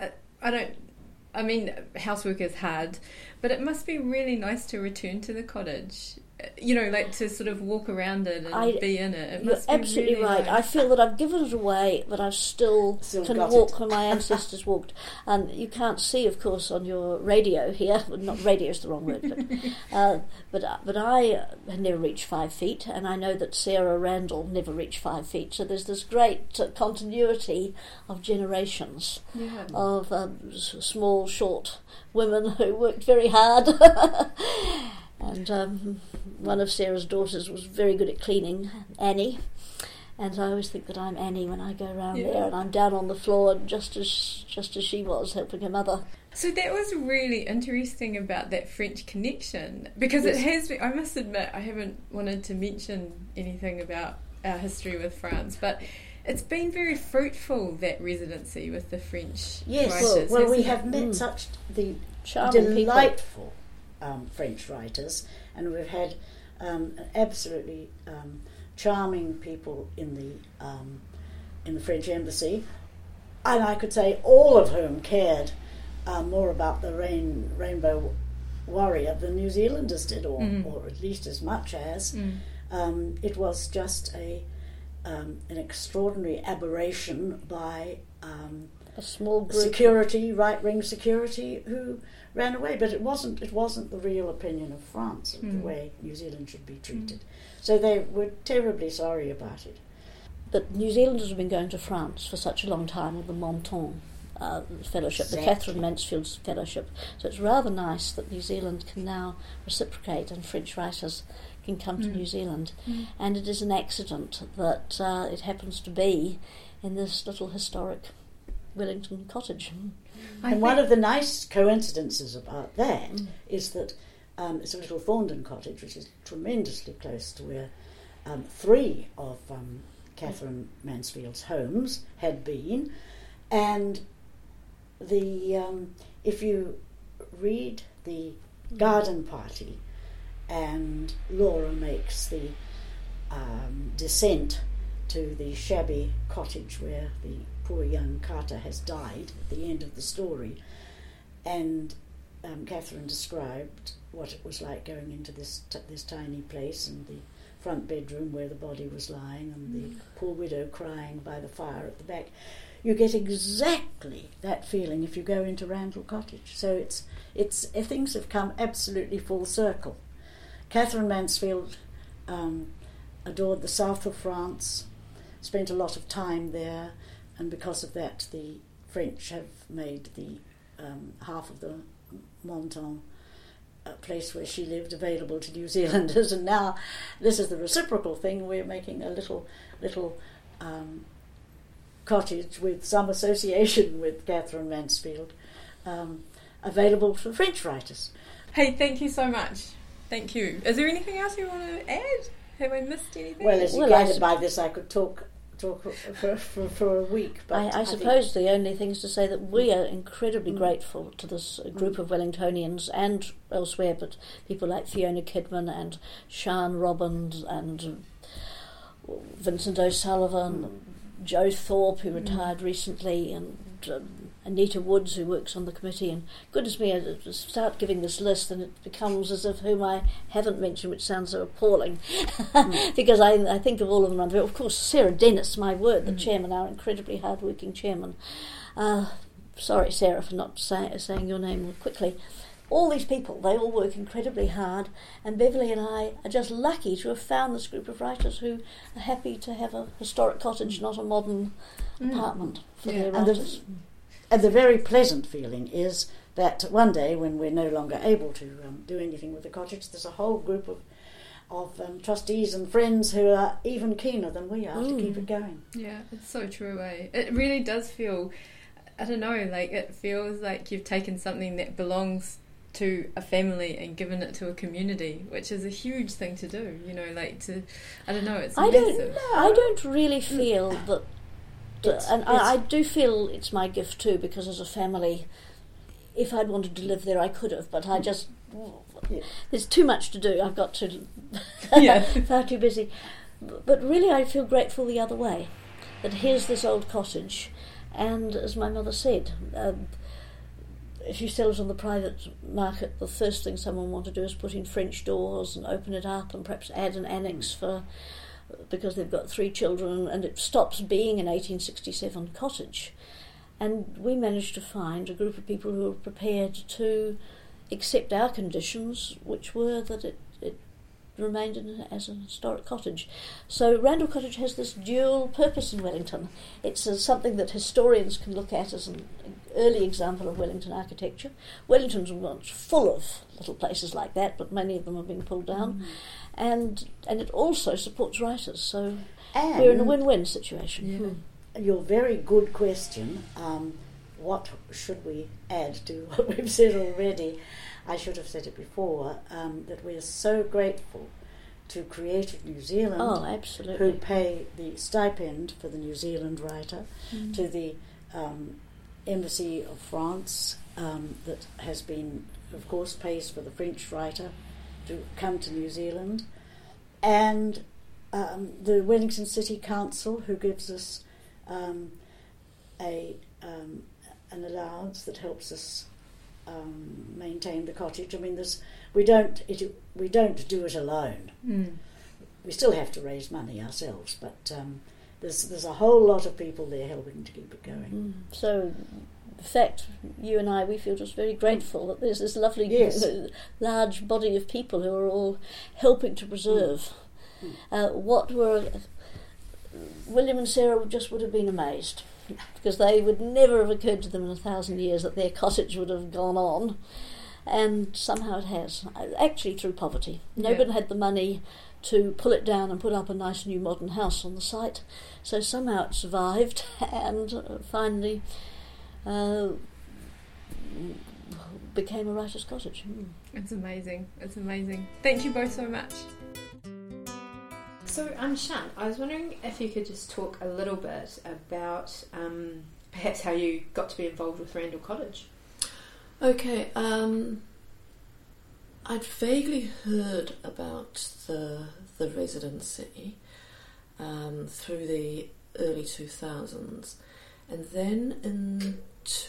housework is hard, but it must be really nice to return to the cottage. Like to sort of walk around it and be in it. You're absolutely really right. nice. I feel that I've given it away, but I've still can walk where my ancestors walked. And you can't see, of course, on your radio here. Well, not radio is the wrong word, but I had never reached 5 feet, and I know that Sarah Randall never reached 5 feet. So there's this great continuity of generations of small, short women who worked very hard. And one of Sarah's daughters was very good at cleaning, Annie, and I always think that I'm Annie when I go around there, and I'm down on the floor just as she was, helping her mother. So that was really interesting about that French connection, because it has been, I must admit, I haven't wanted to mention anything about our history with France, but it's been very fruitful, that residency with the French writers. Well, we have met such the Charming delightful French writers, and we've had absolutely charming people in the French embassy, and I could say all of whom cared more about the Rainbow Warrior than New Zealanders did, or at least as much as. It was just an extraordinary aberration by A small group. security, right-wing security, who ran away. But it wasn't the real opinion of France of the way New Zealand should be treated. So they were terribly sorry about it. But New Zealanders have been going to France for such a long time with the Menton Fellowship, the Catherine Mansfield Fellowship. So it's rather nice that New Zealand can now reciprocate and French writers can come to New Zealand. And it is an accident that it happens to be in this little historic Wellington cottage. And one of the nice coincidences about that is that it's a little Thorndon cottage, which is tremendously close to where 3 of Catherine Mansfield's homes had been. And if you read the garden party, and Laura makes the descent to the shabby cottage where the poor young Carter has died at the end of the story, and Catherine described what it was like going into this tiny place, and the front bedroom where the body was lying, and the poor widow crying by the fire at the back. You get exactly that feeling if you go into Randall Cottage. So it's things have come absolutely full circle. Catherine Mansfield adored the south of France, spent a lot of time there, and because of that the French have made the half of the Monton place where she lived available to New Zealanders, and now this is the reciprocal thing. We're making a little cottage with some association with Catherine Mansfield available for French writers. Hey, thank you so much. Thank you. Is there anything else you want to add? Have I missed anything? Well, as you guided by this, I could talk for a week. But I suppose the only thing is to say that we are incredibly grateful to this group of Wellingtonians and elsewhere, but people like Fiona Kidman and Sian Robbins and Vincent O'Sullivan, Joe Thorpe, who retired recently, and Anita Woods, who works on the committee. And goodness me, I start giving this list and it becomes as if whom I haven't mentioned, which sounds so appalling, because I think of all of them. Of course, Sarah Dennis, my word, the chairman, our incredibly hard-working chairman. Sorry, Sarah, for not saying your name quickly. All these people, they all work incredibly hard, and Beverly and I are just lucky to have found this group of writers who are happy to have a historic cottage, not a modern apartment for their writers. And the very pleasant feeling is that one day, when we're no longer able to do anything with the cottage, there's a whole group of trustees and friends who are even keener than we are to keep it going. Yeah, it's so true, eh? It really does feel, I don't know, like it feels like you've taken something that belongs to a family and given it to a community, which is a huge thing to do, you know, like to, I don't know, it's massive. I don't really feel that, I do feel it's my gift too, because as a family, if I'd wanted to live there I could have, but I just, there's too much to do, I've got to, far too busy. But really I feel grateful the other way, that here's this old cottage, and as my mother said, if you sell it on the private market, the first thing someone wants to do is put in French doors and open it up and perhaps add an annex because they've got 3 children, and it stops being an 1867 cottage. And we managed to find a group of people who were prepared to accept our conditions, which were that it remained as a historic cottage. So Randall Cottage has this dual purpose in Wellington. It's something that historians can look at as an early example of Wellington architecture. Wellington's once full of little places like that, but many of them have been pulled down. And it also supports writers, so we're in a win-win situation. Your very good question, what should we add to what we've said already? I should have said it before, that we're so grateful to Creative New Zealand, who pay the stipend for the New Zealand writer, to the Embassy of France, that has been, of course, pays for the French writer to come to New Zealand, and the Wellington City Council, who gives us an allowance that helps us maintain the cottage. I mean, we don't do it alone. We still have to raise money ourselves, but there's a whole lot of people there helping to keep it going. So, in fact, you and I, we feel just very grateful that there's this lovely large body of people who are all helping to preserve what were. William and Sarah just would have been amazed, because they would never have occurred to them in 1,000 years that their cottage would have gone on, and somehow it has, actually through poverty. Nobody had the money to pull it down and put up a nice new modern house on the site, so somehow it survived and finally became a writer's cottage. It's amazing. Thank you both so much. So, Sian, I was wondering if you could just talk a little bit about perhaps how you got to be involved with Randall Cottage. Okay, I'd vaguely heard about the residency through the early 2000s, and then in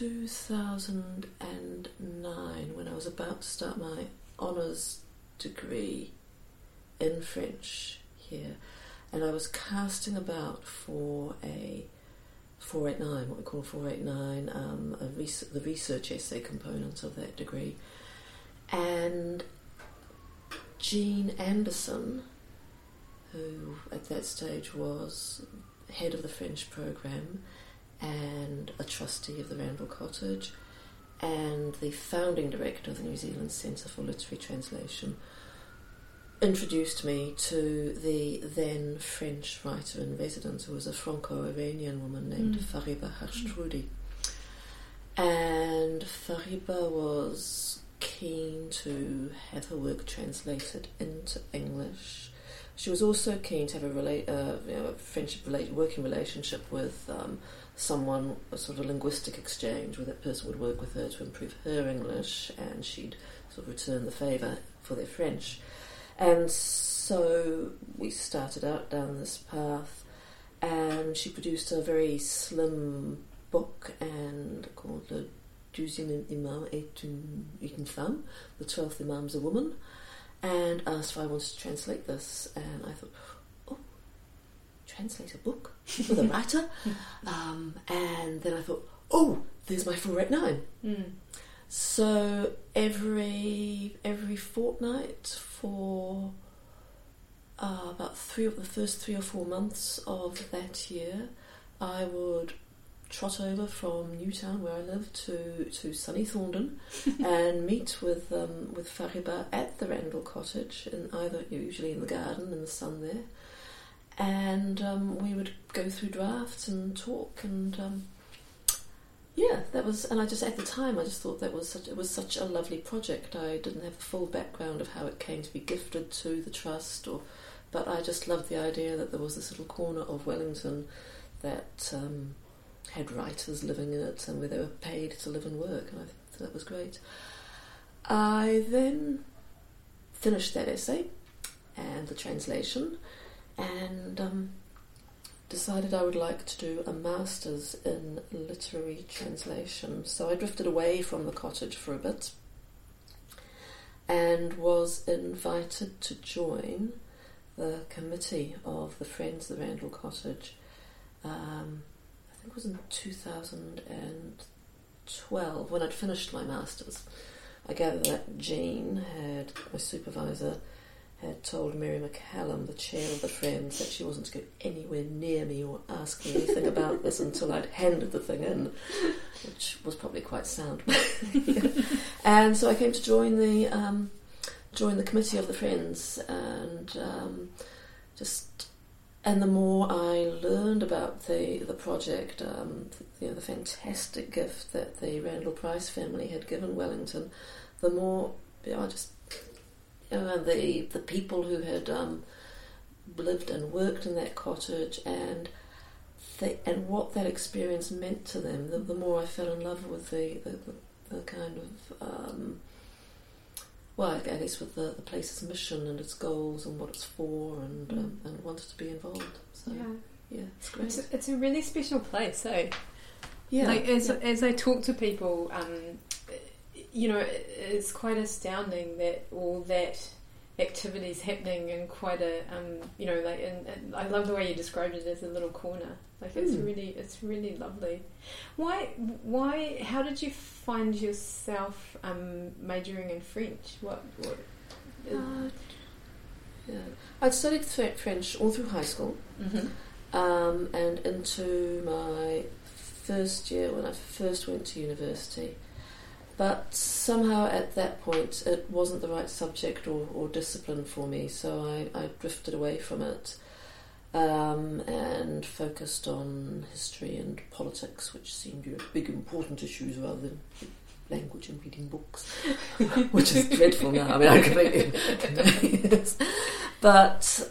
2009, when I was about to start my honours degree in French here, and I was casting about for a 489, what we call 489, the research essay component of that degree, and Jean Anderson, who at that stage was head of the French program and a trustee of the Randall Cottage and the founding director of the New Zealand Centre for Literary Translation, introduced me to the then French writer in residence, who was a Franco-Iranian woman named Fariba Harstrudi. And Fariba was keen to have her work translated into English. She was also keen to have a friendship-related working relationship with someone, a sort of linguistic exchange, where that person would work with her to improve her English, and she'd sort of return the favour for their French. And so we started out down this path, and she produced a very slim book and called Le 12e Imam est une femme, the 12th Imam's a woman, and asked if I wanted to translate this. And I thought, oh, translate a book with a writer? And then I thought, oh, there's my full rate 9. So every fortnight for about the first 3 or 4 months of that year, I would trot over from Newtown, where I lived, to sunny Thorndon and meet with Fariba at the Randall Cottage, usually in the garden in the sun there, and we would go through drafts and talk, and that was. And I just, at the time, I just thought it was such a lovely project. I didn't have the full background of how it came to be gifted to the trust, but I just loved the idea that there was this little corner of Wellington that had writers living in it, and where they were paid to live and work, and I thought that was great. I then finished that essay and the translation, and decided I would like to do a master's in literary translation. So I drifted away from the cottage for a bit and was invited to join the committee of the Friends of the Randall Cottage. I think it was in 2012 when I'd finished my master's. I gather that Jean, my supervisor, had told Mary McCallum, the chair of the Friends, that she wasn't to go anywhere near me or ask me anything about this until I'd handed the thing in, which was probably quite sound. And so I came to join the committee of the Friends, and and the more I learned about the project, the fantastic gift that the Randall Price family had given Wellington, the more the people who had lived and worked in that cottage, and what that experience meant to them, the more I fell in love with the kind of I guess with the place's mission and its goals and what it's for, and wanted to be involved. So yeah, it's great. It's a really special place, eh? Yeah. Like as I talk to people, it's quite astounding that all that activity is happening in quite a, and I love the way you described it as a little corner. Like it's really lovely. Why? How did you find yourself majoring in French? What? I'd studied French all through high school, and into my first year when I first went to university. But somehow at that point it wasn't the right subject or discipline for me, so I drifted away from it and focused on history and politics, which seemed big important issues rather than language and reading books, which is dreadful now. I mean, I completely But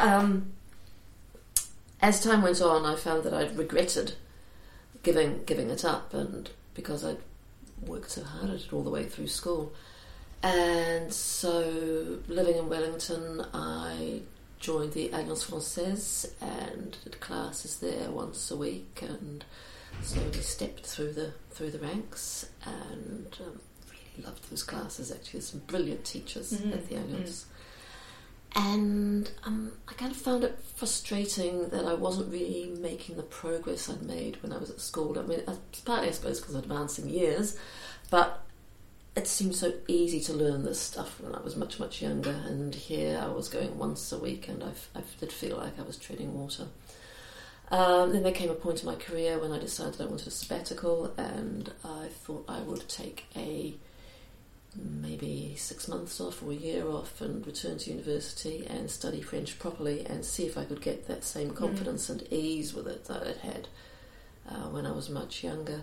as time went on, I found that I'd regretted giving it up, and because I'd worked so hard at it all the way through school. And so, living in Wellington, I joined the Alliance Française and did classes there once a week, and slowly stepped through the ranks, and really loved those classes. Actually, there's some brilliant teachers at the Alliance. And I kind of found it frustrating that I wasn't really making the progress I'd made when I was at school. I mean, partly I suppose because of advancing years, but it seemed so easy to learn this stuff when I was much, much younger, and here I was going once a week, and I did feel like I was treading water. Then there came a point in my career when I decided I wanted a sabbatical, and I thought I would take maybe 6 months off or a year off and return to university and study French properly and see if I could get that same confidence and ease with it that I'd had when I was much younger.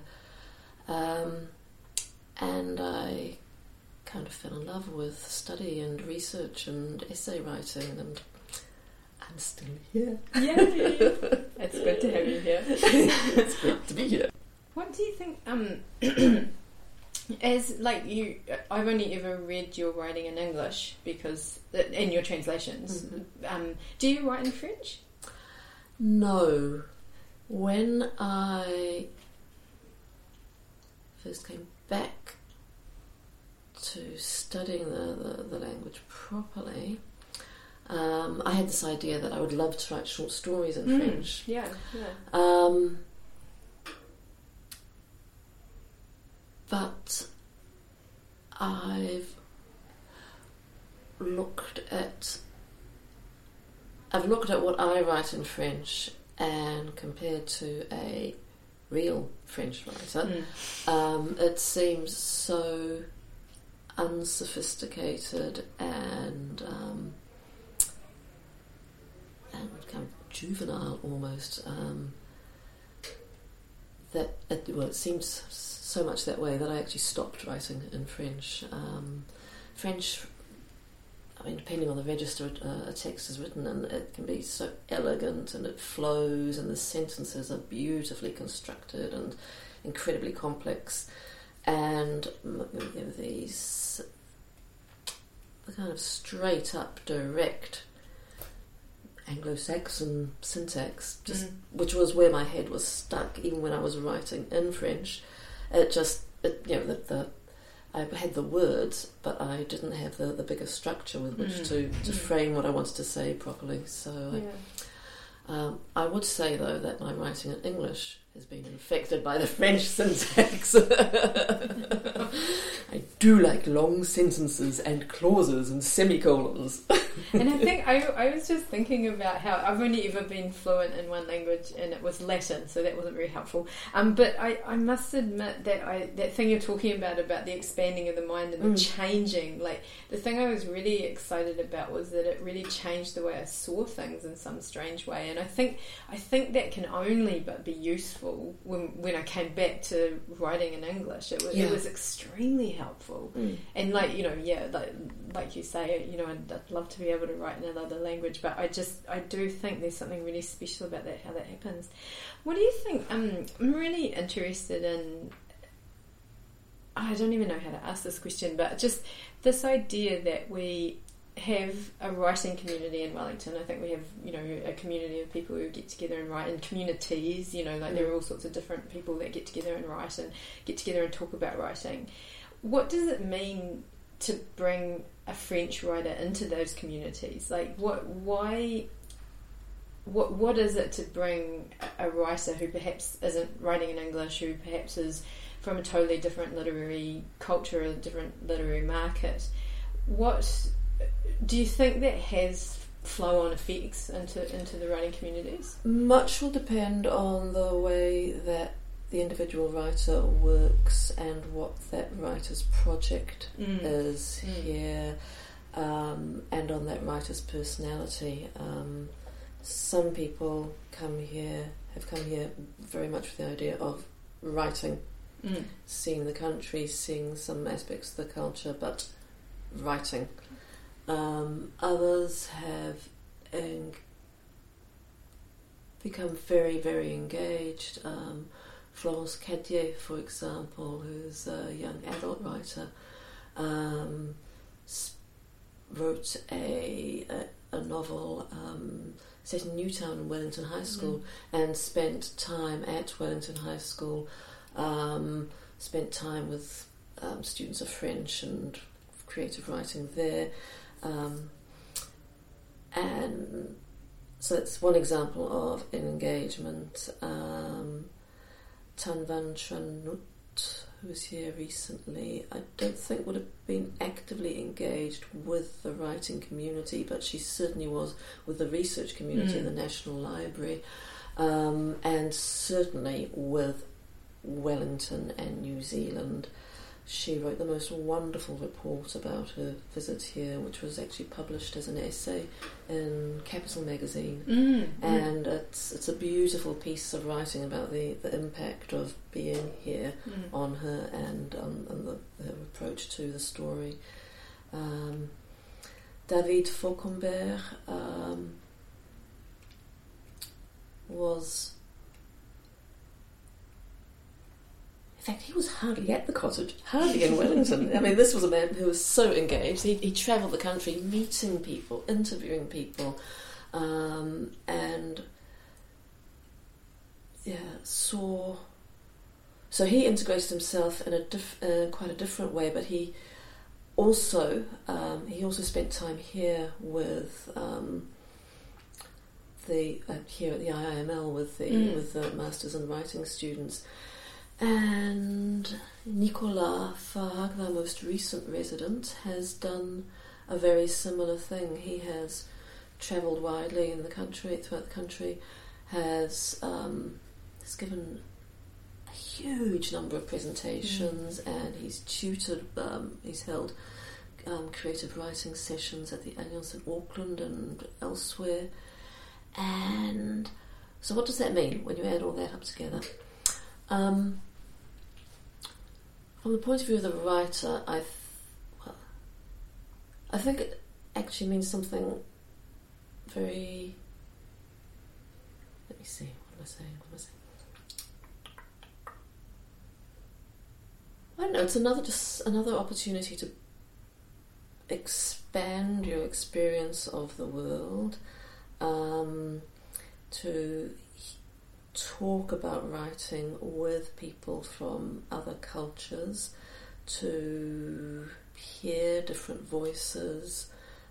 And I kind of fell in love with study and research and essay writing, and I'm still here. Yeah. It's good to have you here. It's good to be here. What do you think, as like you, I've only ever read your writing in English because, in your translations. Mm-hmm. Do you write in French? No. When I first came back to studying the language properly, I had this idea that I would love to write short stories in French. Yeah. But I've looked at what I write in French and compared to a real French writer, it seems so unsophisticated and kind of juvenile almost. That it seems so much that way that I actually stopped writing in French. French, I mean, depending on the register a text is written in, it can be so elegant and it flows and the sentences are beautifully constructed and incredibly complex. And the kind of straight up, direct Anglo-Saxon syntax, which was where my head was stuck, even when I was writing in French. I had the words, but I didn't have the bigger structure with which to frame what I wanted to say properly. So I would say, though, that my writing in English has been infected by the French syntax. I do like long sentences and clauses and semicolons. And I think I was just thinking about how I've only ever been fluent in one language, and it was Latin, so that wasn't very helpful. But I must admit that that thing you're talking about the expanding of the mind and the changing, like the thing I was really excited about was that it really changed the way I saw things in some strange way. And I think that can only but be useful when I came back to writing in English. It was extremely helpful. And like you say, I'd love to be able to write in another language, but I do think there's something really special about that, how that happens. What do you think? I'm really interested in, I don't even know how to ask this question, but just this idea that we have a writing community in Wellington. I think we have, a community of people who get together and write, in communities, there are all sorts of different people that get together and write and get together and talk about writing. What does it mean to bring a French writer into those communities? Like, what is it to bring a writer who perhaps isn't writing in English, who perhaps is from a totally different literary culture, a different literary market? What do you think that has flow-on effects into the writing communities? Much will depend on the way that the individual writer works and what that writer's project is here, and on that writer's personality. Some people have come here very much with the idea of writing, seeing the country, seeing some aspects of the culture, but writing. Others have become very, very engaged. Florence Cadier, for example, who's a young adult writer, wrote a novel set in Newtown in Wellington High School, and spent time at Wellington High School, spent time with students of French and creative writing there. And so it's one example of an engagement. Tan Van Tranut, who was here recently, I don't think would have been actively engaged with the writing community, but she certainly was with the research community in the National Library, and certainly with Wellington and New Zealand. She wrote the most wonderful report about her visit here, which was actually published as an essay in Capital magazine. And it's a beautiful piece of writing about the impact of being here on her and her approach to the story. David Fauconbert was... In fact, he was hardly at the cottage, hardly in Wellington. I mean, this was a man who was so engaged. He travelled the country, meeting people, interviewing people, and saw. So he integrated himself in quite a different way, but he also spent time here with here at the IIML with the Masters in Writing students. And Nicolas Farag, our most recent resident, has done a very similar thing. He has travelled widely throughout the country, has given a huge number of presentations, and he's tutored, he's held creative writing sessions at the Alliance in Auckland and elsewhere. And so what does that mean when you add all that up together? From the point of view of the writer, I think it actually means something very... Let me see, what am I saying? I don't know, it's another opportunity to expand your experience of the world, to talk about writing with people from other cultures, to hear different voices,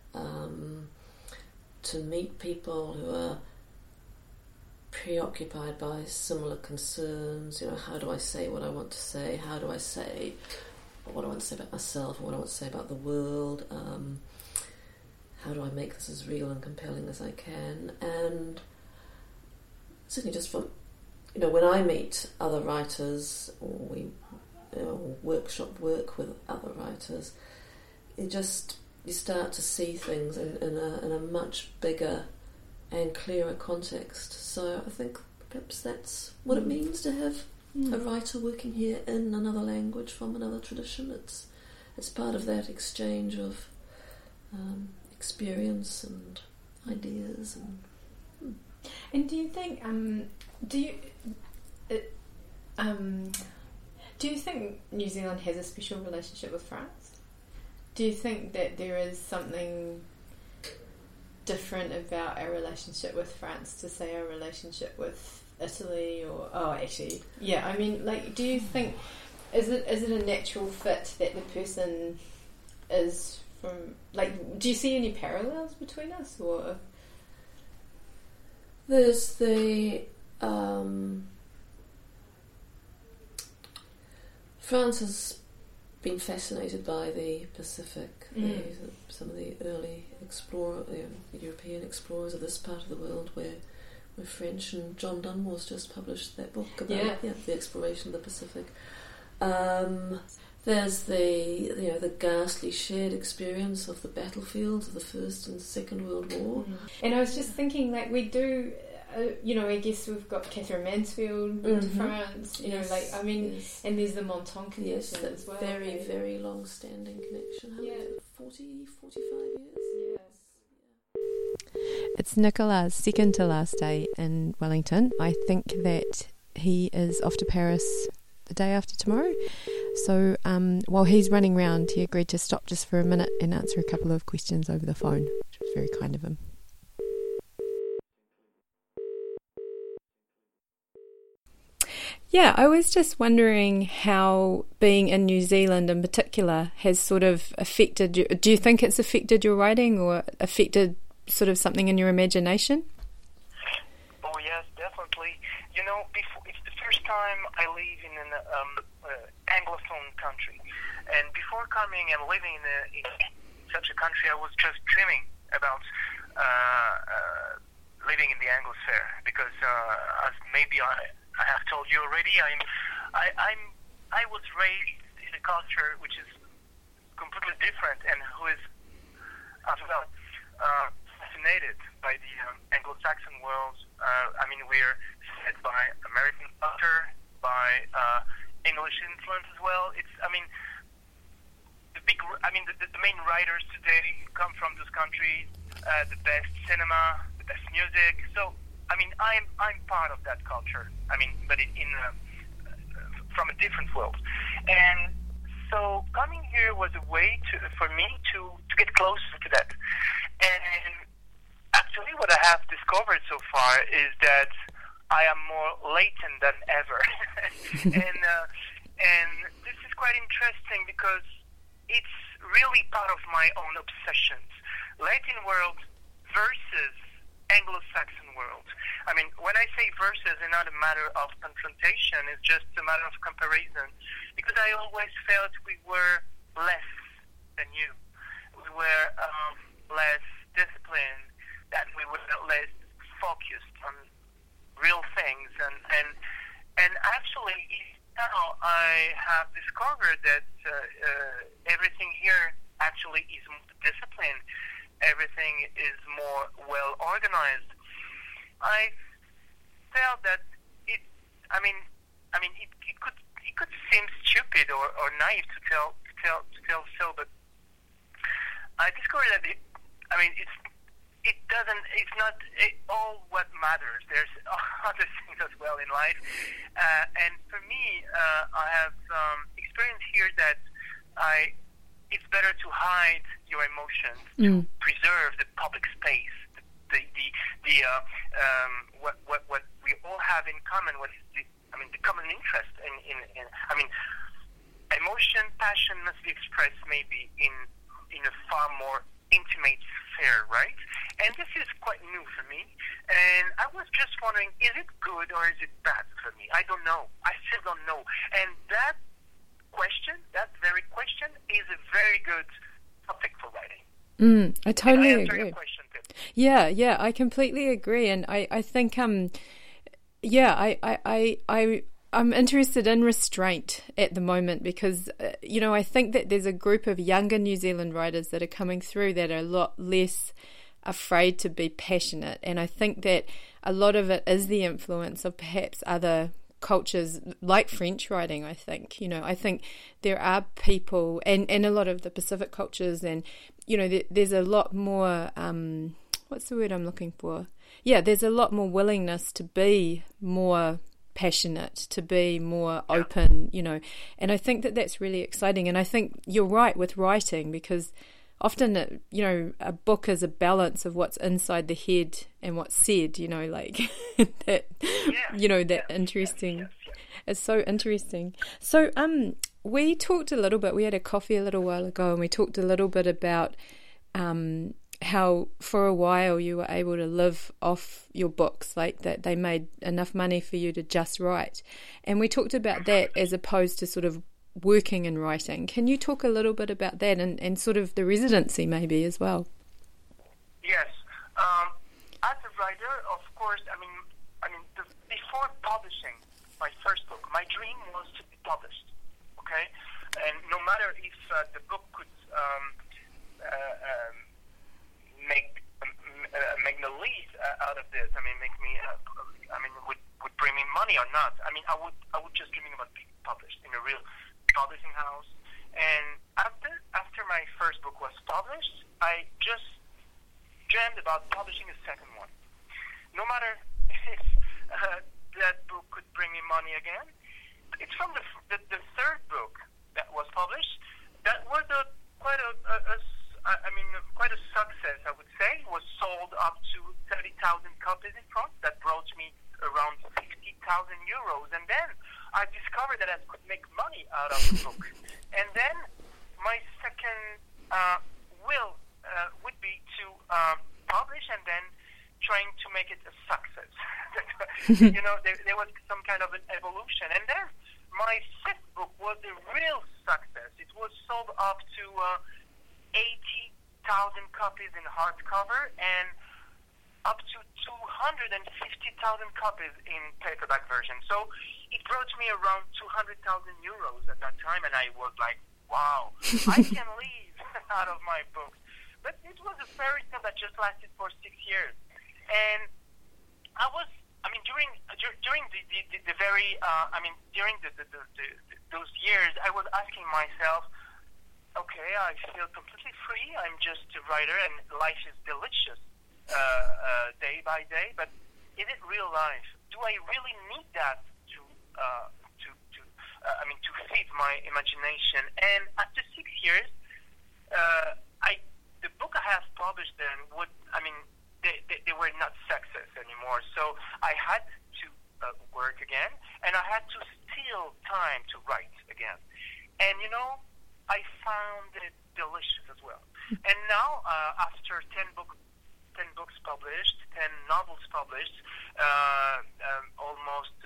to meet people who are preoccupied by similar concerns. You know, how do I say what I want to say? How do I say what I want to say about myself and what I want to say about the world? How do I make this as real and compelling as I can? And certainly just from, when I meet other writers, or we workshop work with other writers, you start to see things in a much bigger and clearer context. So I think perhaps that's what it means to have a writer working here in another language from another tradition. It's part of that exchange of experience and ideas. And do you think do you think New Zealand has a special relationship with France? Do you think that there is something different about our relationship with France to, say, our relationship with Italy? Or do you think is it a natural fit that the person is from? Like, do you see any parallels between us, or? There's the France has been fascinated by the Pacific. Some of the early European explorers of this part of the world were French, and John Dunmore's just published that book about the exploration of the Pacific. There's the ghastly shared experience of the battlefields of the First and Second World War. And I was just thinking, like, we do, I guess we've got Catherine Mansfield into France, and there's the Menton connection as well. Very, very long-standing connection. How many? 40, 45 years? It's Nicolas' second to last day in Wellington. I think that he is off to Paris the day after tomorrow. So while he's running around, he agreed to stop just for a minute and answer a couple of questions over the phone, which was very kind of him. Yeah, I was just wondering how being in New Zealand in particular has sort of affected you. Do you think it's affected your writing or affected sort of something in your imagination? Oh, yes, definitely. It's the first time I live in an Anglophone country. And before coming and living in such a country, I was just dreaming about living in the Anglosphere, because as maybe I have told you already, I was raised in a culture which is completely different, and who is as well fascinated by the Anglo-Saxon world. We're fed by American culture, by English influence as well. The main writers today come from those countries. The best cinema, the best music. So, I'm part of that culture. But from a different world. And so, coming here was a way for me to get closer to that. And actually, what I have discovered so far is that I am more latent than ever. And this is quite interesting because it's really part of my own obsessions. Latin world versus Anglo-Saxon world. When I say versus, it's not a matter of confrontation, it's just a matter of comparison. Because I always felt we were less than you. We were less disciplined, that we were less focused on real things. And actually, now I have discovered that everything here actually is more disciplined. Everything is more well organized. I felt that it could seem stupid or naive to tell so, but I discovered that it's not all what matters. There's other things as well in life, and for me, I have experienced here that it's better to hide your emotions, to preserve the public space, what we all have in common. What is the common interest in emotion, passion must be expressed maybe in a far more intimate sphere, right? And this is quite new for me. And I was just wondering, is it good or is it bad for me? I don't know. I still don't know. And that very question, is a very good topic for writing. I totally agree. Your question, Pip? Yeah, I completely agree, and I think I'm interested in restraint at the moment because I think that there's a group of younger New Zealand writers that are coming through that are a lot less afraid to be passionate, and I think that a lot of it is the influence of perhaps other cultures like French writing. I think there are people and a lot of the Pacific cultures, and there's a lot more what's the word I'm looking for? Yeah, there's a lot more willingness to be more passionate, to be more open, and I think that that's really exciting. And I think you're right with writing, because often, a book is a balance of what's inside the head and what's said, interesting. Yes. It's so interesting. So, we talked a little bit, we had a coffee a little while ago, and we talked a little bit about how for a while you were able to live off your books, like that they made enough money for you to just write. And we talked about that as opposed to sort of working and writing. Can you talk a little bit about that and sort of the residency maybe as well? Yes. As a writer, of course, before publishing my first book, my dream was to be published, okay? And no matter if the book could make the lead out of this, make me, would bring me money or not. I would just dreaming about being published in a real publishing house. And after my first book was published, I just dreamed about publishing a second one. No matter if that book could bring me money again. It's from the third book that was published. That was quite a success, I would say. It was sold up to 30,000 copies in France. That brought me around 50,000 euros. And then I discovered that I could make money out of the book. And then my second will would be to publish and then trying to make it a success. You know, there was some kind of an evolution. And then my fifth book was a real success. It was sold up to 80,000 copies in hardcover and up to 250,000 copies in paperback version. So it brought me around 200,000 euros at that time, and I was like, wow, I can live out of my books. But it was a fairy tale that just lasted for 6 years. And I was, I mean, during the very, during those years, I was asking myself, okay, I feel completely free. I'm just a writer, and life is delicious day by day. But is it real life? Do I really need that to feed my imagination? And after 6 years, the book I have published then they were not success anymore. So I had to work again, and I had to steal time to write again. And you know, I found it delicious as well. And now, after 10 books published, 10 novels published, almost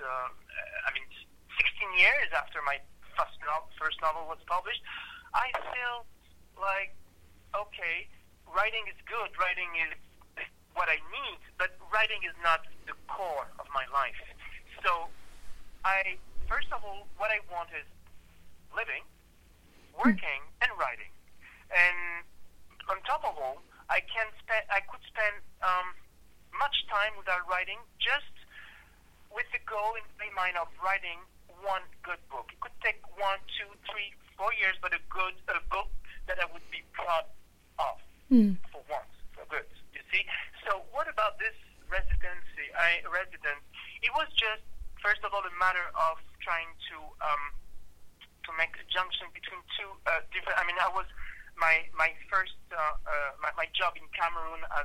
16 years after my first novel was published, I feel like, okay, writing is good, writing is what I need, but writing is not the core of my life. So first of all, what I want is living, working, and writing. And on top of all, I could spend much time without writing, just with the goal in my mind of writing one good book. It could take 1, 2, 3, 4 years, but a book that I would be proud of for once, for good. You see? So what about this residency? It was just, first of all, a matter of trying to make a junction between two different. I mean, I was my first my job in Cameroon as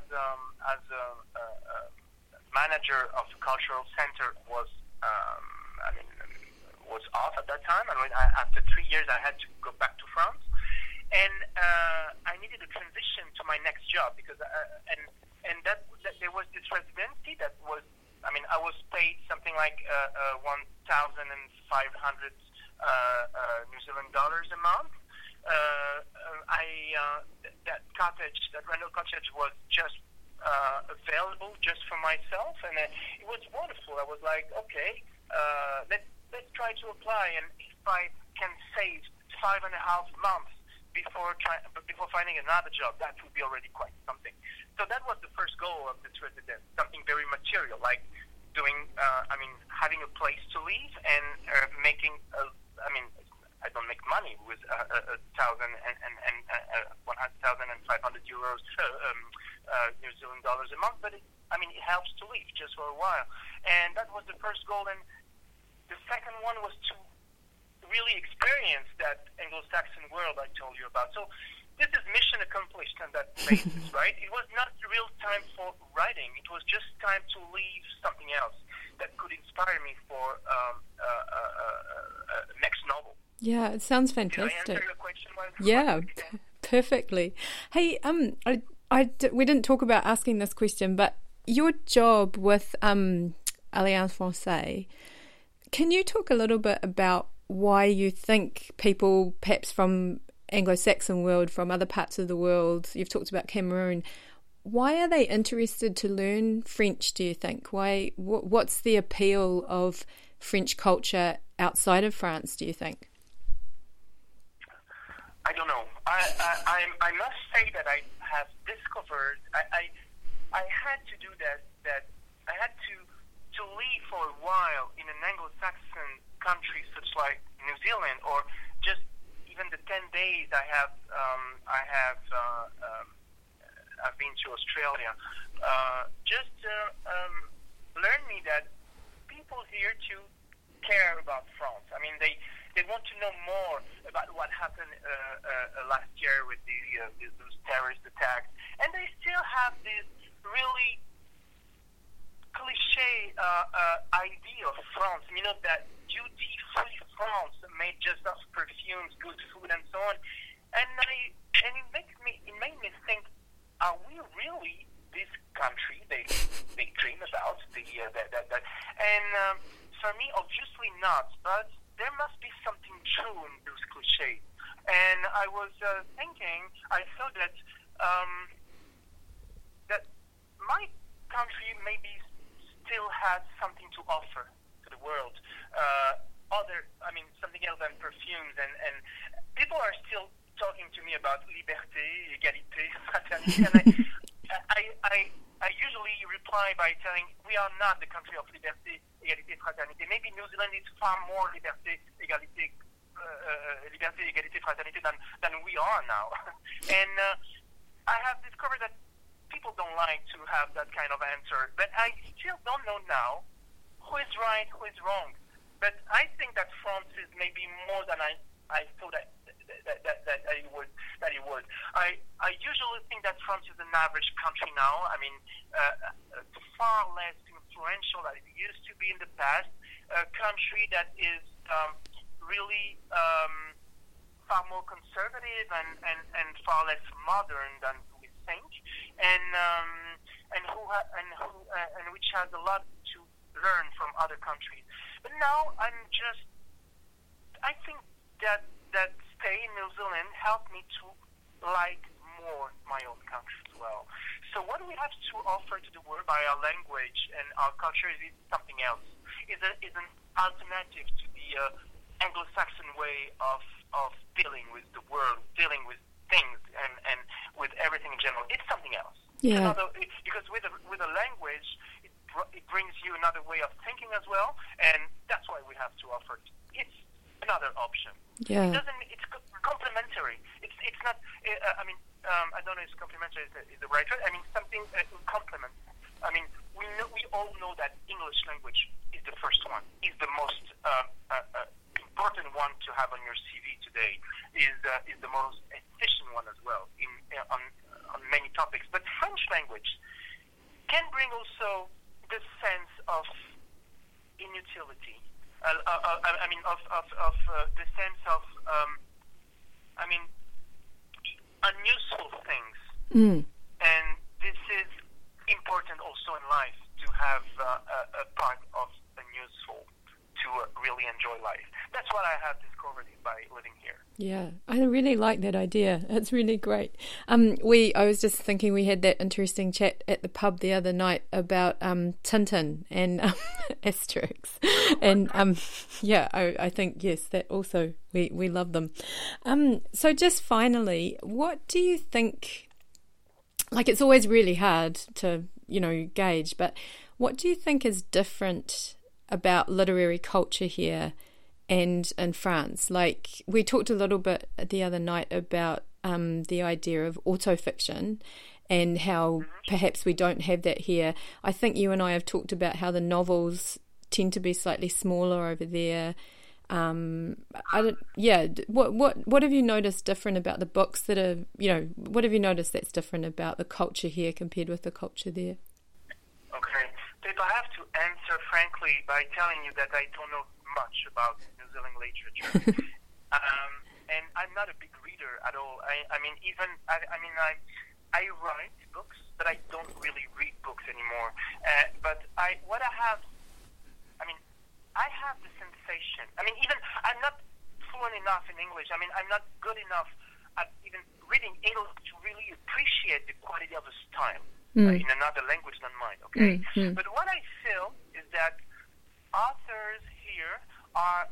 manager of the cultural center was off at that time, and after 3 years I had to go back to France, and I needed a transition to my next job because and that there was this residency that was, I mean, I was paid something like 1,500 New Zealand dollars a month. That rental cottage was just available just for myself, and it was wonderful. I was like, okay, let's try to apply, and if I can save 5.5 months before finding another job, that would be already quite something. So that was the first goal of this residence, something very material, like having a place to live and making. I don't make money with 1,000 and 100,500 euros, New Zealand dollars a month, but it helps to live just for a while. And that was the first goal. And the second one was to really experience that Anglo-Saxon world I told you about. So this is mission accomplished on that basis, right? It was not real time for writing. It was just time to leave something else that could inspire me for next novel. Yeah, it sounds fantastic. Did I answer your question? Yeah, perfectly. Hey, we didn't talk about asking this question, but your job with Alliance Francaise, can you talk a little bit about why you think people, perhaps from Anglo-Saxon world, from other parts of the world, you've talked about Cameroon, why are they interested to learn French, do you think? What's the appeal of French culture outside of France, do you think? I don't know. I must say that I have discovered I had to do that I had to live for a while in an Anglo-Saxon country such like New Zealand, or just even the 10 days I've been to Australia, learn me that people here too care about France. I mean, they want to know more about what happened last year with those terrorist attacks, and they still have this really cliche idea of France. You know, that duty-free France made just of perfumes, good food, and so on. And it made me think: are we really this country they dream about that. And for me, obviously not. But there must be something true in those cliches. And I was thinking, I thought that that my country maybe still has something to offer to the world. Something else than perfumes, and people are still talking to me about liberté, égalité, fraternité, and I usually reply by telling we are not the country of liberté, égalité, fraternité. Maybe New Zealand is far more liberté, égalité, fraternité than we are now. And I have discovered that people don't like to have that kind of answer, but I still don't know now who is right, who is wrong. But I think that France is maybe more than I thought that it would. I usually think that France is an average country now. I mean, far less influential than it used to be in the past. A country that is really far more conservative and far less modern than we think, and which has a lot to learn from other countries. But now I think that stay in New Zealand helped me to like more my own country as well. So what we have to offer to the world by our language and our culture is something else. Is an alternative to the Anglo-Saxon way of dealing with the world, dealing with things and with everything in general. It's something else. Yeah. Because with a language, it brings you another way of thinking as well, and that's why we have to offer it. It's another option. Yeah. It's complementary. It's not. I don't know if complementary is the right word. I mean, something in complement. I mean, we all know that English language is the first one. Is the most important one to have on your CV today. Is the most efficient one as well on many topics. But French language can bring also the sense of inutility. The sense of unuseful things. And this is important also in life, to have a part of unuseful to really enjoy life. That's what I have discovered by living here. Yeah, I really like that idea. It's really great. I was just thinking we had that interesting chat at the pub the other night about Tintin and Asterix, and I think yes, that also we love them. So just finally, what do you think? Like, it's always really hard to gauge, but what do you think is different about literary culture here and in France? Like, we talked a little bit the other night about the idea of autofiction and how perhaps we don't have that here. I think you and I have talked about how the novels tend to be slightly smaller over there. What have you noticed different about the books that are, what have you noticed that's different about the culture here compared with the culture there? Okay. If I have to answer frankly by telling you that I don't know much about New Zealand literature, and I'm not a big reader at all. I write books, but I don't really read books anymore. I have the sensation. Even I'm not fluent enough in English. I'm not good enough at even reading English to really appreciate the quality of a style. In another language than mine, okay? But what I feel is that authors here are,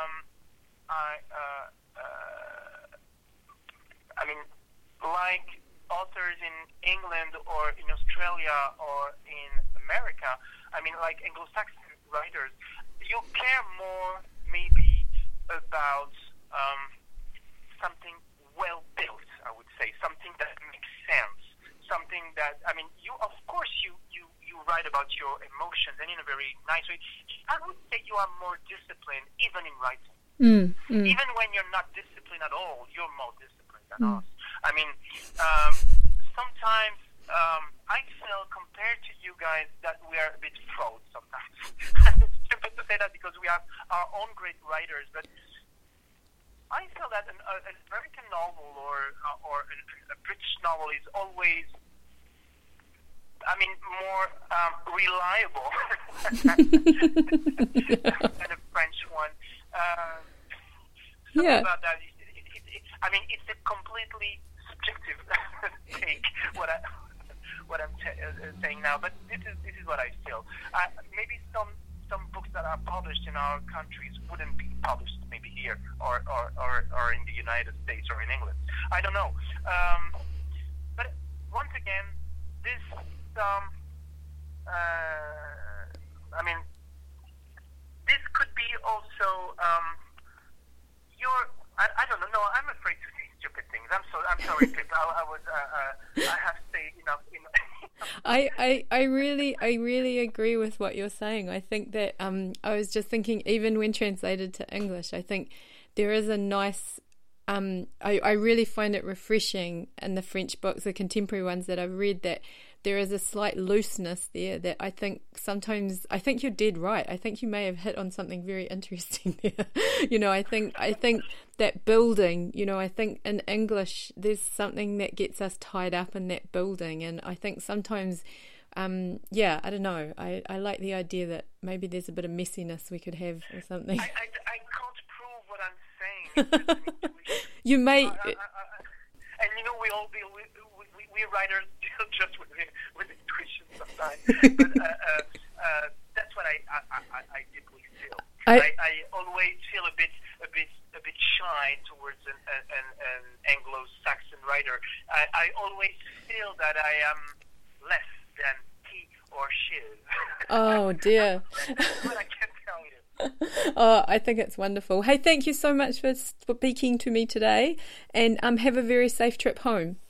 like authors in England or in Australia or in America, like Anglo-Saxon writers, you care more maybe about something well built, I would say, something that makes sense. Something that, you write about your emotions and in a very nice way. I would say you are more disciplined even in writing. Even when you're not disciplined at all, you're more disciplined than us. Sometimes I feel, compared to you guys, that we are a bit fraud sometimes. It's stupid to say that because we have our own great writers, but I feel that an American novel or a British novel is always more reliable than a French one. Something about that. It's a completely subjective take. What I'm saying now, but this is what I feel. Maybe some books that are published in our countries wouldn't be published maybe here or in the United States or in England. I don't know. But once again, this this could be also I don't know. No, I'm afraid to say stupid things. I'm sorry, Pip. I have said enough. I really agree with what you're saying. I think that I was just thinking, even when translated to English, I think there is a nice. I really find it refreshing in the French books, the contemporary ones that I've read, that there is a slight looseness there that I think sometimes, I think you're dead right. I think you may have hit on something very interesting there. I think that building, I think in English there's something that gets us tied up in that building, and I think sometimes I don't know. I like the idea that maybe there's a bit of messiness we could have or something. I can't prove what I'm saying. You may. And we all deal with we writers deal just with intuition sometimes. But that's what I deeply feel. I always feel a bit shy towards an Anglo-Saxon writer. I always feel that I am less than he or she is. Oh dear. That's what I can tell you. Oh, I think it's wonderful. Hey, thank you so much for speaking to me today, and have a very safe trip home.